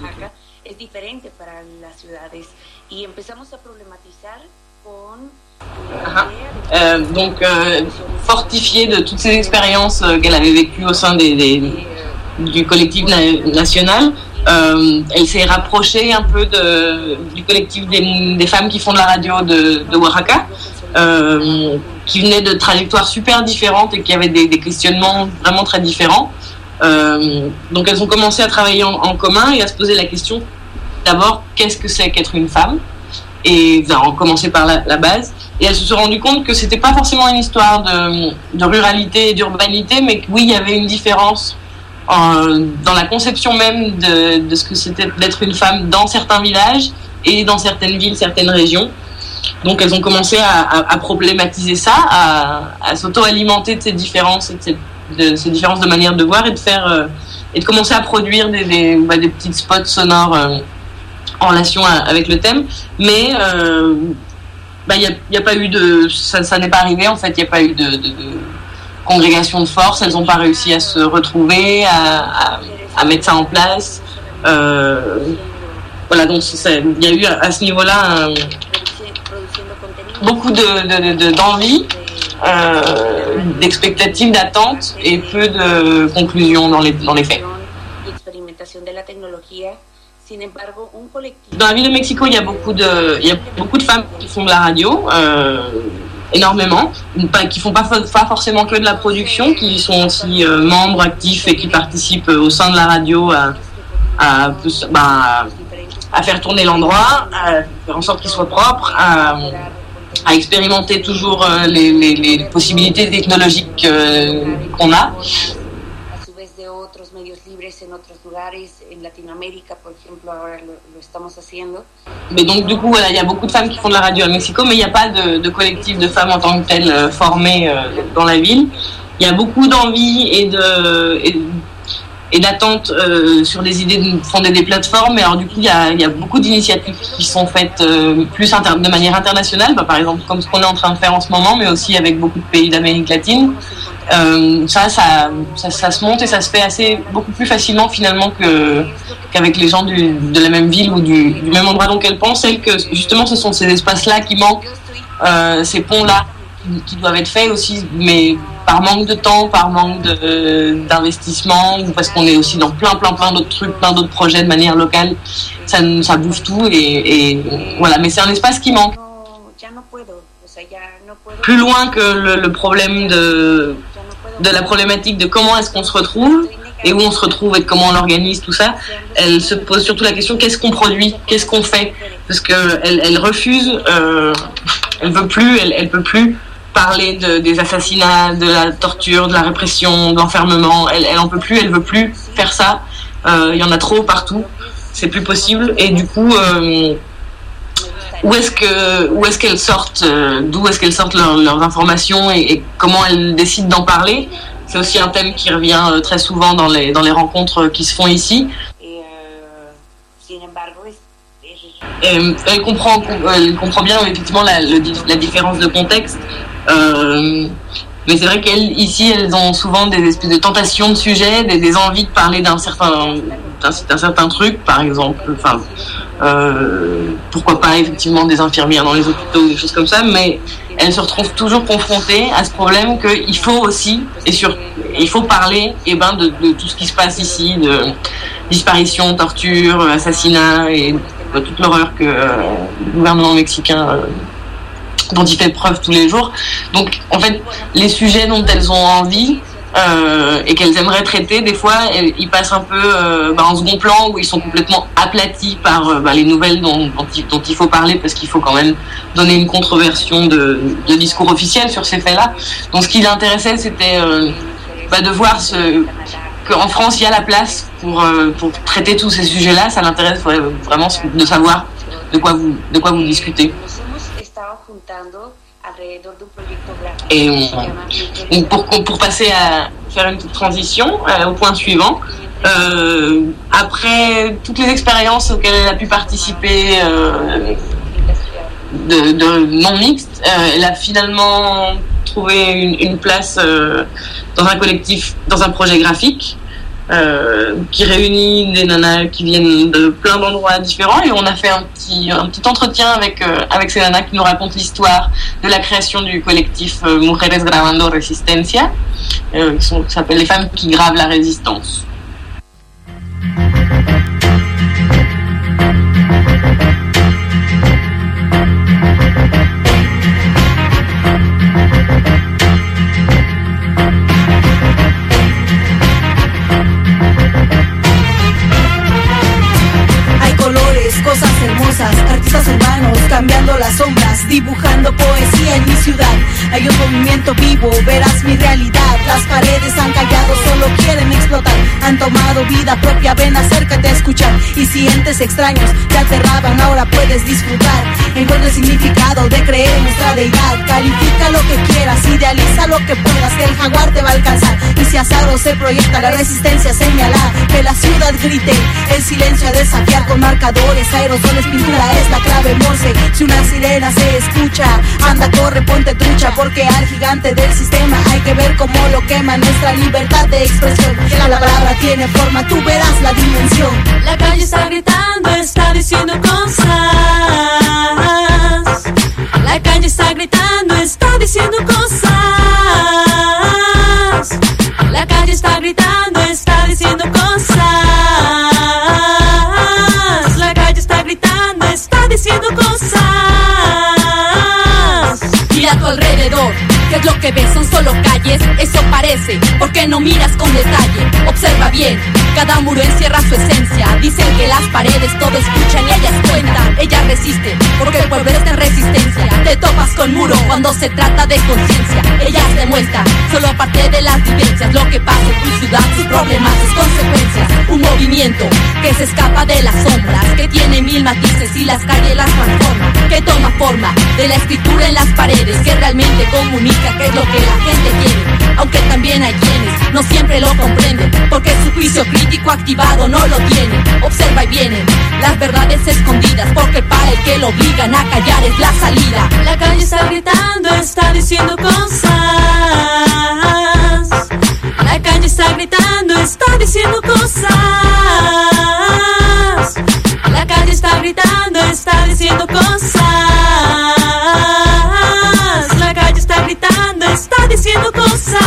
Speaker 3: Euh, donc, euh, fortifiée de toutes ces expériences euh, qu'elle avait vécues au sein des, des du collectif na- national, euh, elle s'est rapprochée un peu de, du collectif des, des femmes qui font de la radio de, de Oaxaca, euh, qui venaient de trajectoires super différentes et qui avaient des, des questionnements vraiment très différents. Euh, donc elles ont commencé à travailler en, en commun et à se poser la question d'abord, qu'est-ce que c'est qu'être une femme, et ben, on commençait par la, la base, et elles se sont rendues compte que c'était pas forcément une histoire de, de ruralité et d'urbanité, mais que oui, il y avait une différence Euh, dans la conception même de, de ce que c'était d'être une femme dans certains villages et dans certaines villes, certaines régions. Donc elles ont commencé à, à, à problématiser ça, à, à s'auto-alimenter de ces différences, et de ces, de ces différences de manière de voir et de faire euh, et de commencer à produire des, des, bah, des petits spots sonores euh, en relation à, avec le thème. Mais euh, bah, y a, y a pas eu de, ça, ça n'est pas arrivé en fait. Il n'y a pas eu de, de, de congrégation de force, elles n'ont pas réussi à se retrouver, à, à, à mettre ça en place. Euh, voilà, donc il y a eu à ce niveau-là un, beaucoup de, de, de, d'envie, euh, d'expectatives, d'attentes et peu de conclusions dans les, dans les faits. Dans la ville de Mexico, il y a beaucoup de, il y a beaucoup de femmes qui font de la radio. Euh, énormément, pas, qui font pas, pas forcément que de la production, qui sont aussi euh, membres actifs et qui participent au sein de la radio à, à, bah, à faire tourner l'endroit, à faire en sorte qu'il soit propre, à, à expérimenter toujours euh, les, les, les possibilités technologiques euh, qu'on a.
Speaker 5: otros medios libres en otros lugares, en Latinoamérica, por ejemplo, ahora lo, lo estamos haciendo.
Speaker 3: Mais donc du coup, voilà, il y a beaucoup de femmes qui font de la radio à Mexico, mais il n'y a pas de, de collectif de femmes en tant que tel euh, formé euh, dans la ville. Il y a beaucoup d'envie et de et, et d'attente euh, sur des idées de fonder des plateformes. Et alors du coup, il y a, il y a beaucoup d'initiatives qui sont faites euh, plus inter- de manière internationale, bah, par exemple comme ce qu'on est en train de faire en ce moment, mais aussi avec beaucoup de pays d'Amérique latine. Euh, ça, ça, ça, ça se monte et ça se fait assez beaucoup plus facilement finalement que qu'avec les gens du, de la même ville ou du, du même endroit. Donc elles pensent elles que justement ce sont ces espaces-là qui manquent, euh, ces ponts-là qui, qui doivent être faits aussi, mais par manque de temps, par manque de, d'investissement, ou parce qu'on est aussi dans plein, plein, plein d'autres trucs, plein d'autres projets de manière locale. Ça, ça bouge tout et, et voilà. Mais c'est un espace qui manque. Plus loin que le, le problème de, de la problématique de comment est-ce qu'on se retrouve et où on se retrouve et comment on l'organise, tout ça, elle se pose surtout la question qu'est-ce qu'on produit, qu'est-ce qu'on fait, parce que elle, elle refuse, euh, elle veut plus, elle, elle peut plus parler de, des assassinats, de la torture, de la répression, de l'enfermement. Elle, elle en peut plus, elle veut plus faire ça. Euh, il y en a trop partout, c'est plus possible. Et du coup, euh, où est-ce que, où est-ce qu'elles sortent, euh, d'où est-ce qu'elles sortent leur, leurs informations et, et comment elles décident d'en parler. C'est aussi un thème qui revient euh, très souvent dans les dans les rencontres qui se font ici. Et elle comprend, elle comprend bien effectivement la, le, la différence de contexte. Euh, mais c'est vrai qu'elles, ici, elles ont souvent des espèces de tentations de sujets, des, des envies de parler d'un certain, d'un, d'un certain truc, par exemple. Enfin, euh, pourquoi pas effectivement des infirmières dans les hôpitaux, des choses comme ça. Mais elles se retrouvent toujours confrontées à ce problème qu'il faut aussi, et sur, il faut parler, et ben de, de tout ce qui se passe ici, de disparition, torture, assassinat et de toute l'horreur que euh, le gouvernement mexicain euh, dont il fait preuve tous les jours. Donc en fait les sujets dont elles ont envie euh, et qu'elles aimeraient traiter, des fois elles, ils passent un peu euh, bah, en second plan, où ils sont complètement aplatis par euh, bah, les nouvelles dont, dont, il, dont il faut parler, parce qu'il faut quand même donner une contre-version de, de discours officiel sur ces faits-là. Donc ce qui l'intéressait, c'était euh, bah, de voir ce qu'en France il y a la place pour, euh, pour traiter tous ces sujets-là. Ça l'intéresse vraiment de savoir de quoi vous, de quoi vous discutez. Et on, pour, pour passer à faire une petite transition euh, au point suivant, euh, après toutes les expériences auxquelles elle a pu participer euh, de, de non mixtes, euh, elle a finalement trouvé une, une place euh, dans un collectif, dans un projet graphique euh, qui réunit des nanas qui viennent de plein d'endroits différents, et on a fait un petit, un petit entretien avec, euh, avec ces nanas qui nous racontent l'histoire de la création du collectif euh, Mujeres Grabando Resistencia, euh, qui, sont, qui s'appelle Les Femmes qui gravent la résistance.
Speaker 16: Artistas urbanos cambiando las sombras, dibujando poesía en mi ciudad. Hay un movimiento vivo, verás mi realidad. Las paredes han callado, solo quieren explotar. Han tomado vida propia, ven, acércate a escuchar. Y si entes extraños te aterraban, ahora puedes disfrutar. Encuentra el significado de creer en nuestra deidad. Califica lo que quieras, idealiza lo que puedas, que el jaguar te va a alcanzar. Y si azaro se proyecta, la resistencia señala, que la ciudad grite, el silencio a desafiar con marcadores, aerosoles, pintura es la clave morse. Si una sirena se escucha, anda, corre, ponte trucha, porque al gigante del sistema hay que ver cómo lo quema nuestra libertad de expresión. Que la palabra tiene forma, tú verás la dimensión.
Speaker 17: La calle está gritando, está diciendo cosas. La calle está gritando, está diciendo cosas. La calle está gritando, está diciendo cosas. La calle está gritando, está diciendo cosas. Y a tu alrededor, que
Speaker 18: es lo que ves? ¿Son solo calles? Eso parece, porque no miras con detalle. Observa bien, cada muro encierra su esencia. Dicen que las paredes todo escuchan y ellas cuentan. Ella resiste, porque el pueblo está en resistencia. Te topas con muro cuando se trata de conciencia. Ellas demuestran, solo parte de las vivencias, lo que pasa en tu ciudad, sus problemas, sus consecuencias. Un movimiento que se escapa de las sombras, que tiene mil matices y las calles las transforma, que toma forma de la escritura en las paredes, que realmente comunica qué es lo que la gente quiere. Aunque también hay quienes no siempre lo comprenden, porque su juicio crítico activado no lo tienen. Observa y vienen las verdades escondidas, porque para el que lo obligan a callar es la salida.
Speaker 17: La calle está gritando, está diciendo cosas. La calle está gritando, está diciendo cosas. La calle está gritando, está diciendo cosas. La calle está gritando, está diciendo cosas.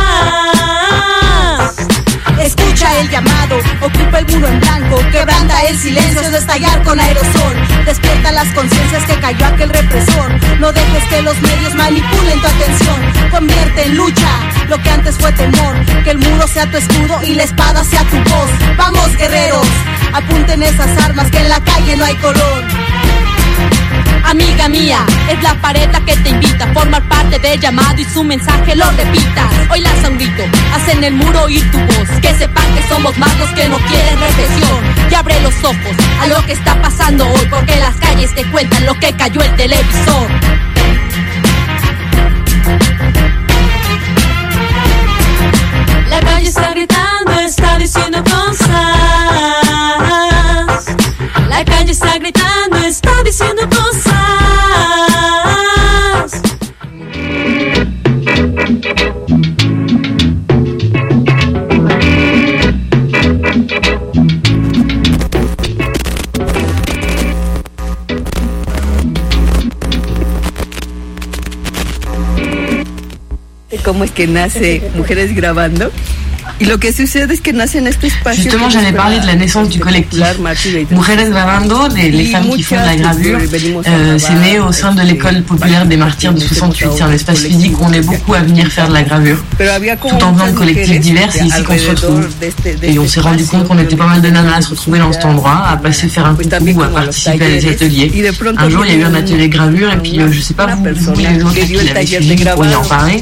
Speaker 16: Escucha el llamado, ocupa el muro en blanco, quebranta el silencio de estallar con aerosol. Despierta las conciencias que cayó aquel represor. No dejes que los medios manipulen tu atención. Convierte en lucha lo que antes fue temor. Que el muro sea tu escudo y la espada sea tu voz. Vamos guerreros, apunten esas armas, que en la calle no hay color.
Speaker 18: Amiga mía, es la pared la que te invita a formar parte del llamado y su mensaje lo repitas. Hoy lanza un grito, haz en el muro oír tu voz, que sepan que somos más los que no quieren represión. Y abre los ojos a lo que está pasando hoy, porque las calles te cuentan lo que cayó el televisor.
Speaker 17: La calle está gritando, está diciendo cosas. La calle está gritando, está diciendo cosas.
Speaker 19: ¿Cómo es que nace Mujeres Grabando? Y lo que sucede es que nace en este espacio.
Speaker 6: Justement, j'allais parler de la naissance du collectif. Mujeres Grabando, des, les femmes qui font de la gravure, euh, c'est né au sein de l'école populaire des martyrs de soixante-huit. C'est un espace physique où on est beaucoup à venir faire de la gravure, tout en venant de collectifs divers, c'est ici qu'on se retrouve. Et on s'est rendu compte qu'on était pas mal de nanas à se retrouver dans cet endroit, à passer faire un coucou ou à participer à des ateliers. Un jour, il y a eu un atelier de gravure, et puis euh, je sais pas, vous, vous les autres qui l'avaient suivi, vous pourriez en parler.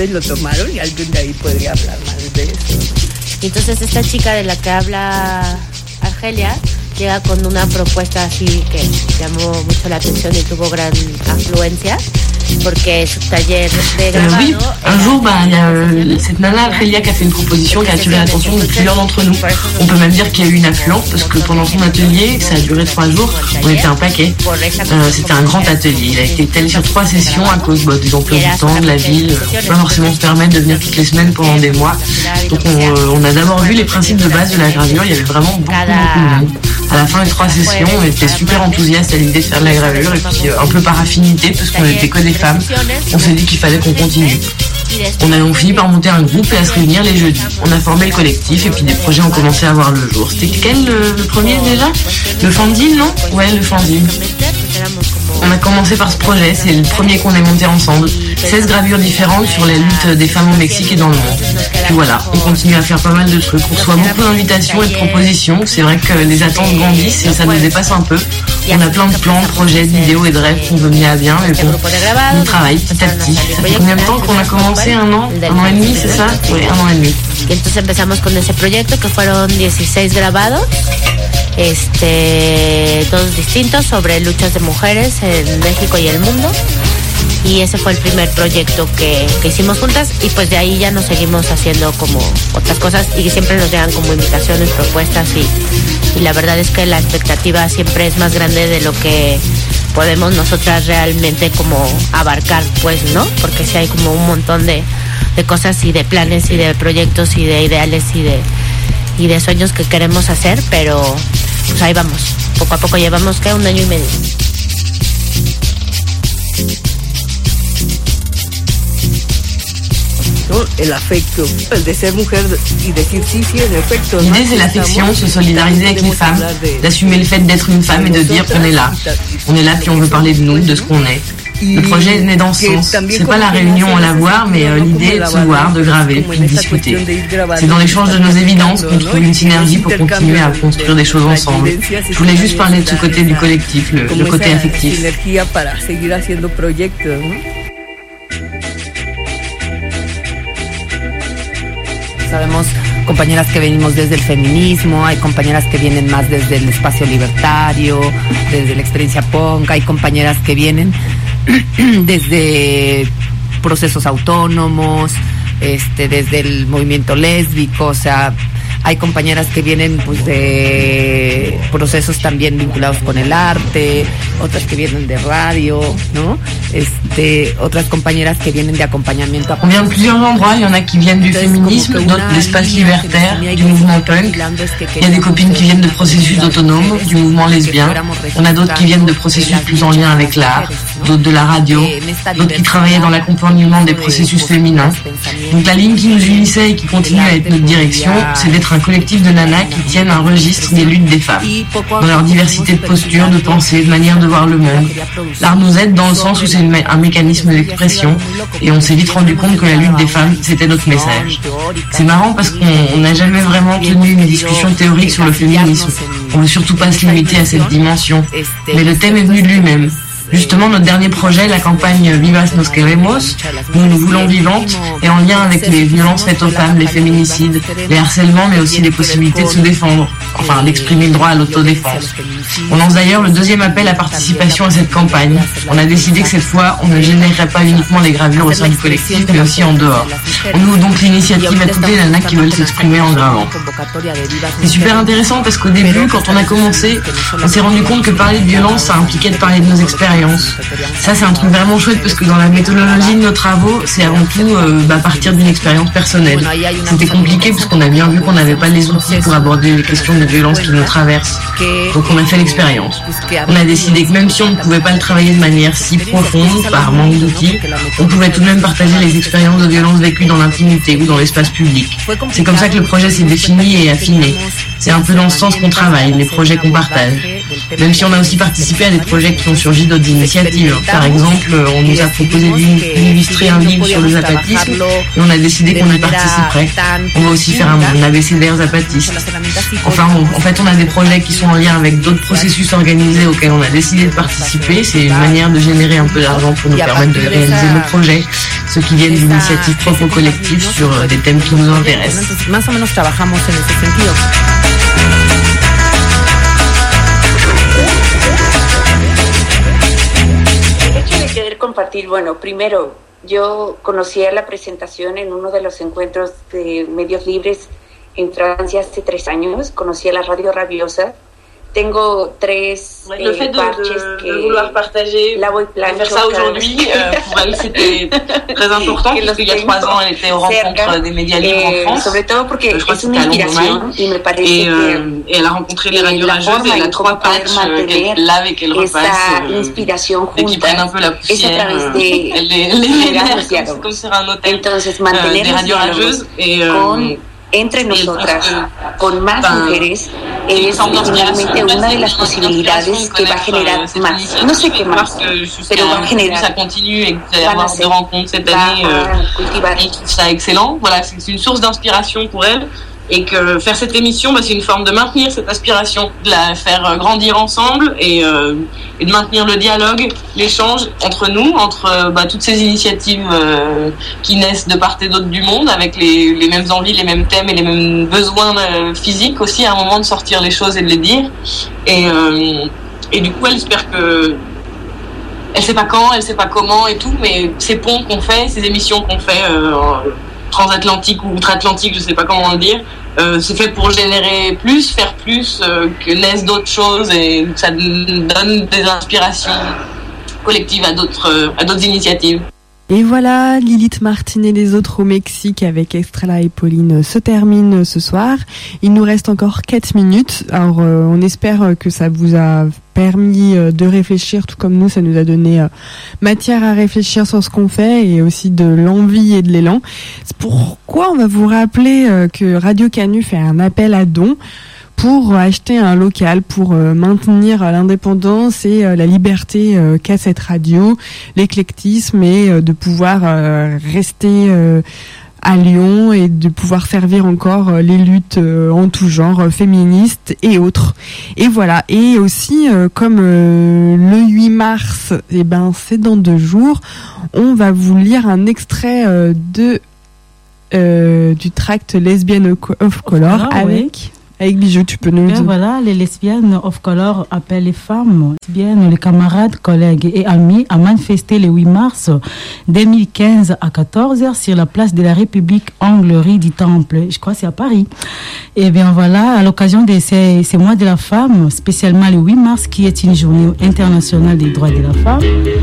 Speaker 20: Y entonces esta chica de la que habla Argelia llega con una propuesta así que llamó mucho la atención y tuvo gran afluencia, porque su taller de grabado...
Speaker 6: Euh, oui, un jour, bah, il y a euh, cette nana Argelia qui a fait une proposition qui a attiré l'attention de plusieurs d'entre nous. On peut même dire qu'il y a eu une affluence, parce que pendant son atelier, ça a duré trois jours, on était un paquet. Euh, c'était un grand atelier. Il a été étalé sur trois sessions à cause bah, des emplois du temps, de la ville. Euh, pas forcément se permettre de venir toutes les semaines pendant des mois. Donc on, euh, on a d'abord vu les principes de base de la gravure. Il y avait vraiment beaucoup, beaucoup de monde. À la fin des trois sessions, on était super enthousiastes à l'idée de faire de la gravure, et puis euh, un peu par affinité, parce qu'on n'était que des femmes, on s'est dit qu'il fallait qu'on continue. On a donc fini par monter un groupe et à se réunir les jeudis. On a formé le collectif et puis des projets ont commencé à voir le jour. C'était quel le, le premier déjà? Le fanzine, non? Ouais, le fanzine. On a commencé par ce projet, c'est le premier qu'on ait monté ensemble. seize gravures différentes sur les luttes des femmes au Mexique et dans le monde. Puis voilà, on continue à faire pas mal de trucs. On reçoit beaucoup d'invitations et de propositions. C'est vrai que les attentes grandissent et ça nous dépasse un peu. On a plein de plans, de projets, d'idéaux et de rêves qu'on veut mener à bien, mais bon, on travaille petit à petit. Ça fait combien de temps qu'on a commencé? Un an? Un an et demi, c'est ça? Oui, un an et demi.
Speaker 20: Y entonces empezamos con ese proyecto que fueron dieciséis grabados, este, todos distintos, sobre luchas de mujeres en México y el mundo. Y ese fue el primer proyecto que, que hicimos juntas, y pues de ahí ya nos seguimos haciendo como otras cosas y siempre nos llegan como invitaciones, propuestas, y, y la verdad es que la expectativa siempre es más grande de lo que podemos nosotras realmente como abarcar, pues, ¿no? Porque sí hay como un montón de, de cosas y de planes y de proyectos y de ideales y de, y de sueños que queremos hacer, pero pues ahí vamos, poco a poco. Llevamos, ¿qué? Un año y medio.
Speaker 19: ¿no? El afecto, el de ser mujer y decir sí, sí, en efecto.
Speaker 6: L'idée, c'est l'affection, se solidariser avec les femmes, d'assumer le fait d'être une femme et de dire on est là. On est là, puis on veut parler de nous, de ce qu'on est. Le projet est né dans ce sens. C'est pas la réunion à la voir, mais euh, l'idée de se voir, de graver, puis de discuter. C'est dans l'échange de nos évidences qu'on trouve une synergie pour continuer à construire des choses ensemble. Je voulais juste parler de ce côté du collectif, le, le côté affectif.
Speaker 21: Sabemos compañeras que venimos desde el feminismo, hay compañeras que vienen más desde el espacio libertario, desde la experiencia punk, hay compañeras que vienen desde procesos autónomos, este, desde el movimiento lésbico, o sea, hay compañeras que vienen pues de procesos también vinculados con el arte, otras que vienen de radio, ¿no? Este, otras compañeras que vienen de acompañamiento.
Speaker 6: On vient de plusieurs endroits, il y en a qui viennent du féminisme, d'autres de l'espace libertaire, du mouvement punk. Il y a des copines qui viennent de processus autonomes, du mouvement lesbien. Il y en a d'autres qui viennent de processus plus en lien avec l'art, d'autres de la radio, d'autres qui travaillaient dans l'accompagnement des processus féminins. Donc la ligne qui nous unissait et qui continue à être notre direction, c'est d'être un collectif de nanas qui tiennent un registre des luttes des femmes, dans leur diversité de posture, de pensée, de manière de voir le monde. L'art nous aide dans le sens où c'est un mécanisme d'expression et on s'est vite rendu compte que la lutte des femmes, c'était notre message. C'est marrant parce qu'on n'a jamais vraiment tenu une discussion théorique sur le féminisme. On veut surtout pas se limiter à cette dimension. Mais le thème est venu de lui-même. Justement, notre dernier projet, la campagne Vivas nos queremos, nous nous voulons vivantes, et en lien avec les violences faites aux femmes, les féminicides, les harcèlements, mais aussi les possibilités de se défendre, enfin d'exprimer le droit à l'autodéfense. On lance d'ailleurs le deuxième appel à participation à cette campagne. On a décidé que cette fois, on ne générerait pas uniquement les gravures au sein du collectif, mais aussi en dehors. On ouvre donc l'initiative à toutes les nanas qui veulent s'exprimer en gravant. C'est super intéressant parce qu'au début, quand on a commencé, on s'est rendu compte que parler de violence, ça impliquait de parler de nos expériences. Ça, c'est un truc vraiment chouette parce que dans la méthodologie de nos travaux, c'est avant tout euh, bah, partir d'une expérience personnelle. C'était compliqué parce qu'on a bien vu qu'on n'avait pas les outils pour aborder les questions de violence qui nous traversent. Donc on a fait l'expérience. On a décidé que même si on ne pouvait pas le travailler de manière si profonde, par manque d'outils, on pouvait tout de même partager les expériences de violence vécues dans l'intimité ou dans l'espace public. C'est comme ça que le projet s'est défini et affiné. C'est un peu dans ce sens qu'on travaille, les projets qu'on partage. Même si on a aussi participé à des projets qui ont surgi d'autres initiatives. Par exemple, on nous a proposé d'illustrer un livre sur le zapatisme et on a décidé qu'on y participerait. On va aussi faire un, un abécédaire zapatiste. Enfin, on, en fait, on a des projets qui sont en lien avec d'autres processus organisés auxquels on a décidé de participer. C'est une manière de générer un peu d'argent pour nous permettre de réaliser nos projets, ceux qui viennent d'initiatives propres au collectif sur des thèmes qui nous intéressent.
Speaker 5: Compartir, bueno, primero, yo conocí a la presentación en uno de los encuentros de medios libres en Francia hace tres años, conocí a la Radio Rabiosa. Tengo tres
Speaker 3: ouais, le
Speaker 5: eh,
Speaker 3: fait de,
Speaker 5: parches
Speaker 3: de,
Speaker 5: que
Speaker 3: de vouloir partager, de faire ça aujourd'hui, euh, pour elle c'était très important parce qu'il y a trois ans elle était aux rencontres des médias libres en France.
Speaker 5: Sobre todo porque
Speaker 3: je crois
Speaker 5: es
Speaker 3: que
Speaker 5: una
Speaker 3: c'était à
Speaker 5: inspiración y me parece
Speaker 3: et,
Speaker 5: que
Speaker 3: euh, et elle a rencontré les radios rageuses et elle a trois patchs euh, qu'elle lave et qu'elle repasse euh, et qui prennent un peu la poussière. Euh, elle les, les libère comme, comme sur un hôtel euh, des radios rageuses et euh,
Speaker 5: entre nosotras, con más mujeres, es finalmente una de las posibilidades que va a generar más. No sé qué más, pero va a generar.
Speaker 3: Ça continue et que vous allez avoir de rencontres cette année. Euh, je trouve ça excellent. Voilà, c'est une source d'inspiration pour elle. Et que faire cette émission, bah, c'est une forme de maintenir cette aspiration, de la faire grandir ensemble et, euh, et de maintenir le dialogue, l'échange entre nous, entre bah, toutes ces initiatives euh, qui naissent de part et d'autre du monde, avec les, les mêmes envies, les mêmes thèmes et les mêmes besoins euh, physiques aussi, à un moment de sortir les choses et de les dire. Et, euh, et du coup, elle espère que... Elle sait pas quand, elle sait pas comment et tout, mais ces ponts qu'on fait, ces émissions qu'on fait... Euh, transatlantique ou outre-atlantique, je sais pas comment le dire, euh, c'est fait pour générer plus, faire plus, euh, que naissent d'autres choses et ça donne des inspirations collectives à d'autres, euh, à d'autres initiatives.
Speaker 1: Et voilà, Lilith Martin et les autres au Mexique avec Estrella et Pauline se termine ce soir. Il nous reste encore quatre minutes. Alors, euh, on espère que ça vous a permis de réfléchir, tout comme nous, ça nous a donné euh, matière à réfléchir sur ce qu'on fait et aussi de l'envie et de l'élan. C'est pourquoi on va vous rappeler euh, que Radio Canu fait un appel à dons pour acheter un local, pour euh, maintenir l'indépendance et euh, la liberté euh, qu'a cette radio, l'éclectisme et euh, de pouvoir euh, rester euh, à Lyon et de pouvoir servir encore euh, les luttes euh, en tout genre, euh, féministes et autres. Et voilà. Et aussi, euh, comme euh, le huit mars, eh ben, c'est dans deux jours, on va vous lire un extrait euh, de euh, du tract Lesbiennes of Color
Speaker 14: Alors,
Speaker 1: avec...
Speaker 14: oui.
Speaker 1: Avec Bijou, tu peux nous
Speaker 14: Et
Speaker 1: dire.
Speaker 14: voilà, les lesbiennes of color appellent les femmes lesbiennes, les camarades, collègues et amis à manifester le huit mars deux mille quinze à quatorze heures sur la place de la République, angle rue du Temple. Je crois que c'est à Paris. Et bien voilà, à l'occasion de ces, ces mois de la femme, spécialement le huit mars, qui est une journée internationale des droits de la femme,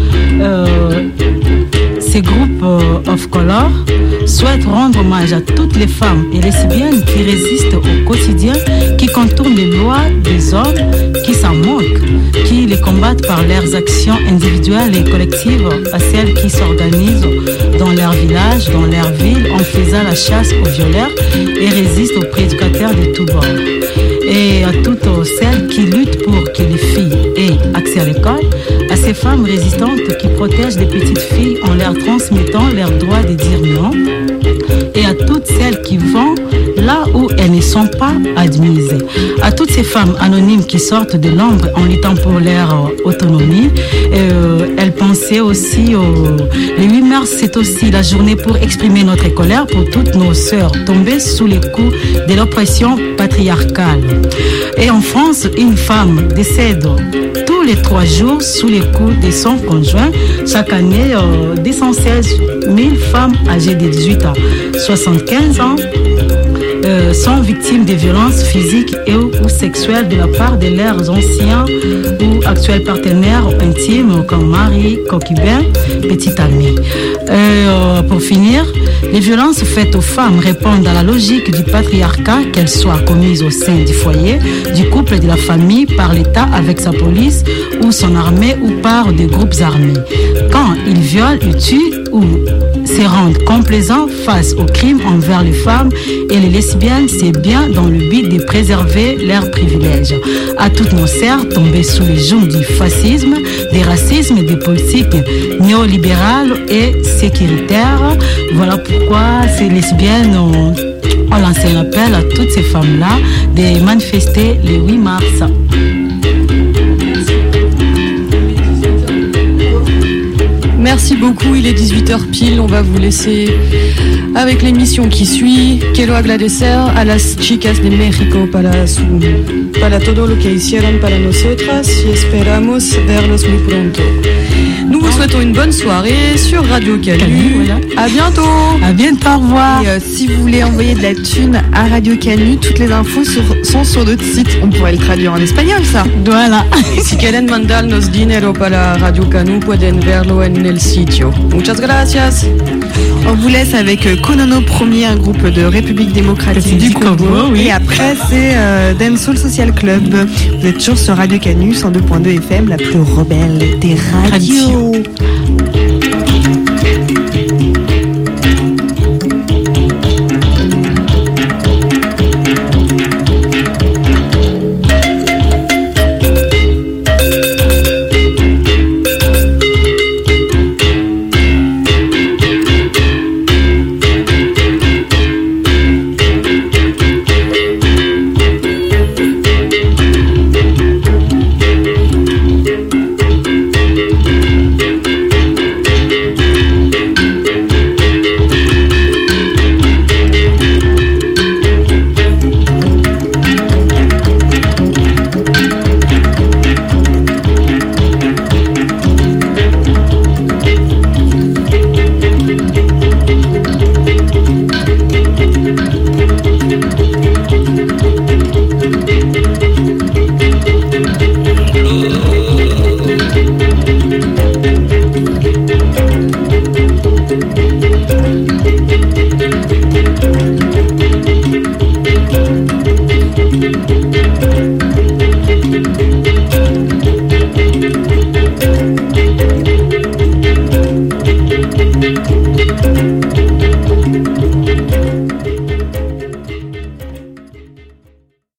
Speaker 14: euh, ces groupes euh, of color souhaitent rendre hommage à toutes les femmes et lesbiennes qui résistent au quotidien, qui contournent les lois des hommes, qui s'en moquent, qui les combattent par leurs actions individuelles et collectives, à celles qui s'organisent dans leur village, dans leur ville, en faisant la chasse aux violeurs et résistent aux prédicateurs de tous bords. Et à toutes celles qui luttent pour que les filles aient accès à l'école, à ces femmes résistantes qui protègent les petites filles en leur transmettant leur droit de dire non, et à toutes celles qui vont là où elles ne sont pas admises, à toutes ces femmes anonymes qui sortent de l'ombre en luttant pour leur euh, autonomie. Euh, elles pensaient aussi au... le huit mars, c'est aussi la journée pour exprimer notre colère pour toutes nos sœurs tombées sous les coups de l'oppression patriarcale. Et en France, une femme décède tous les trois jours sous les coups de son conjoint. Chaque année, euh, deux cent seize mille femmes âgées de dix-huit à soixante-quinze ans euh, sont victimes de violences physiques et ou, ou sexuelles de la part de leurs anciens ou actuels partenaires intimes comme mari, concubin, petite amie. Euh, pour finir, les violences faites aux femmes répondent à la logique du patriarcat, qu'elles soient commises au sein du foyer, du couple, de la famille, par l'État avec sa police ou son armée ou par des groupes armés. Quand ils violent, ils tuent ou se rendent complaisants face aux crimes envers les femmes et les lesbiennes, c'est bien dans le but de préserver leurs privilèges. À toutes nos sœurs tombées sous les jougs du fascisme, des racismes et des politiques néolibérales et sécuritaires. Voilà pourquoi ces lesbiennes ont, ont lancé un appel à toutes ces femmes-là de manifester le huit mars.
Speaker 2: Merci beaucoup, il est dix-huit heures pile, on va vous laisser avec l'émission qui suit. Quiero agradecer a las chicas de México para, su, para todo lo que hicieron para nosotras y esperamos verlos muy pronto. Nous vous souhaitons une bonne soirée sur Radio Canu. Voilà. À bientôt.
Speaker 14: À bientôt, au revoir.
Speaker 1: Et euh, si vous voulez envoyer de la thune à Radio Canu, toutes les infos sur, sont sur notre site. On pourrait le traduire en espagnol, ça.
Speaker 14: Voilà.
Speaker 2: Si quieren mandarnos dinero para Radio Canu, pueden verlo en el sitio. Muchas gracias.
Speaker 1: On vous laisse avec euh, Konono Premier, un groupe de République démocratique du Congo. Congo oui. Et après, c'est euh, Dancehall Social Club. Vous êtes toujours sur Radio Canu, cent deux point deux F M, la plus rebelle des radios. Radio.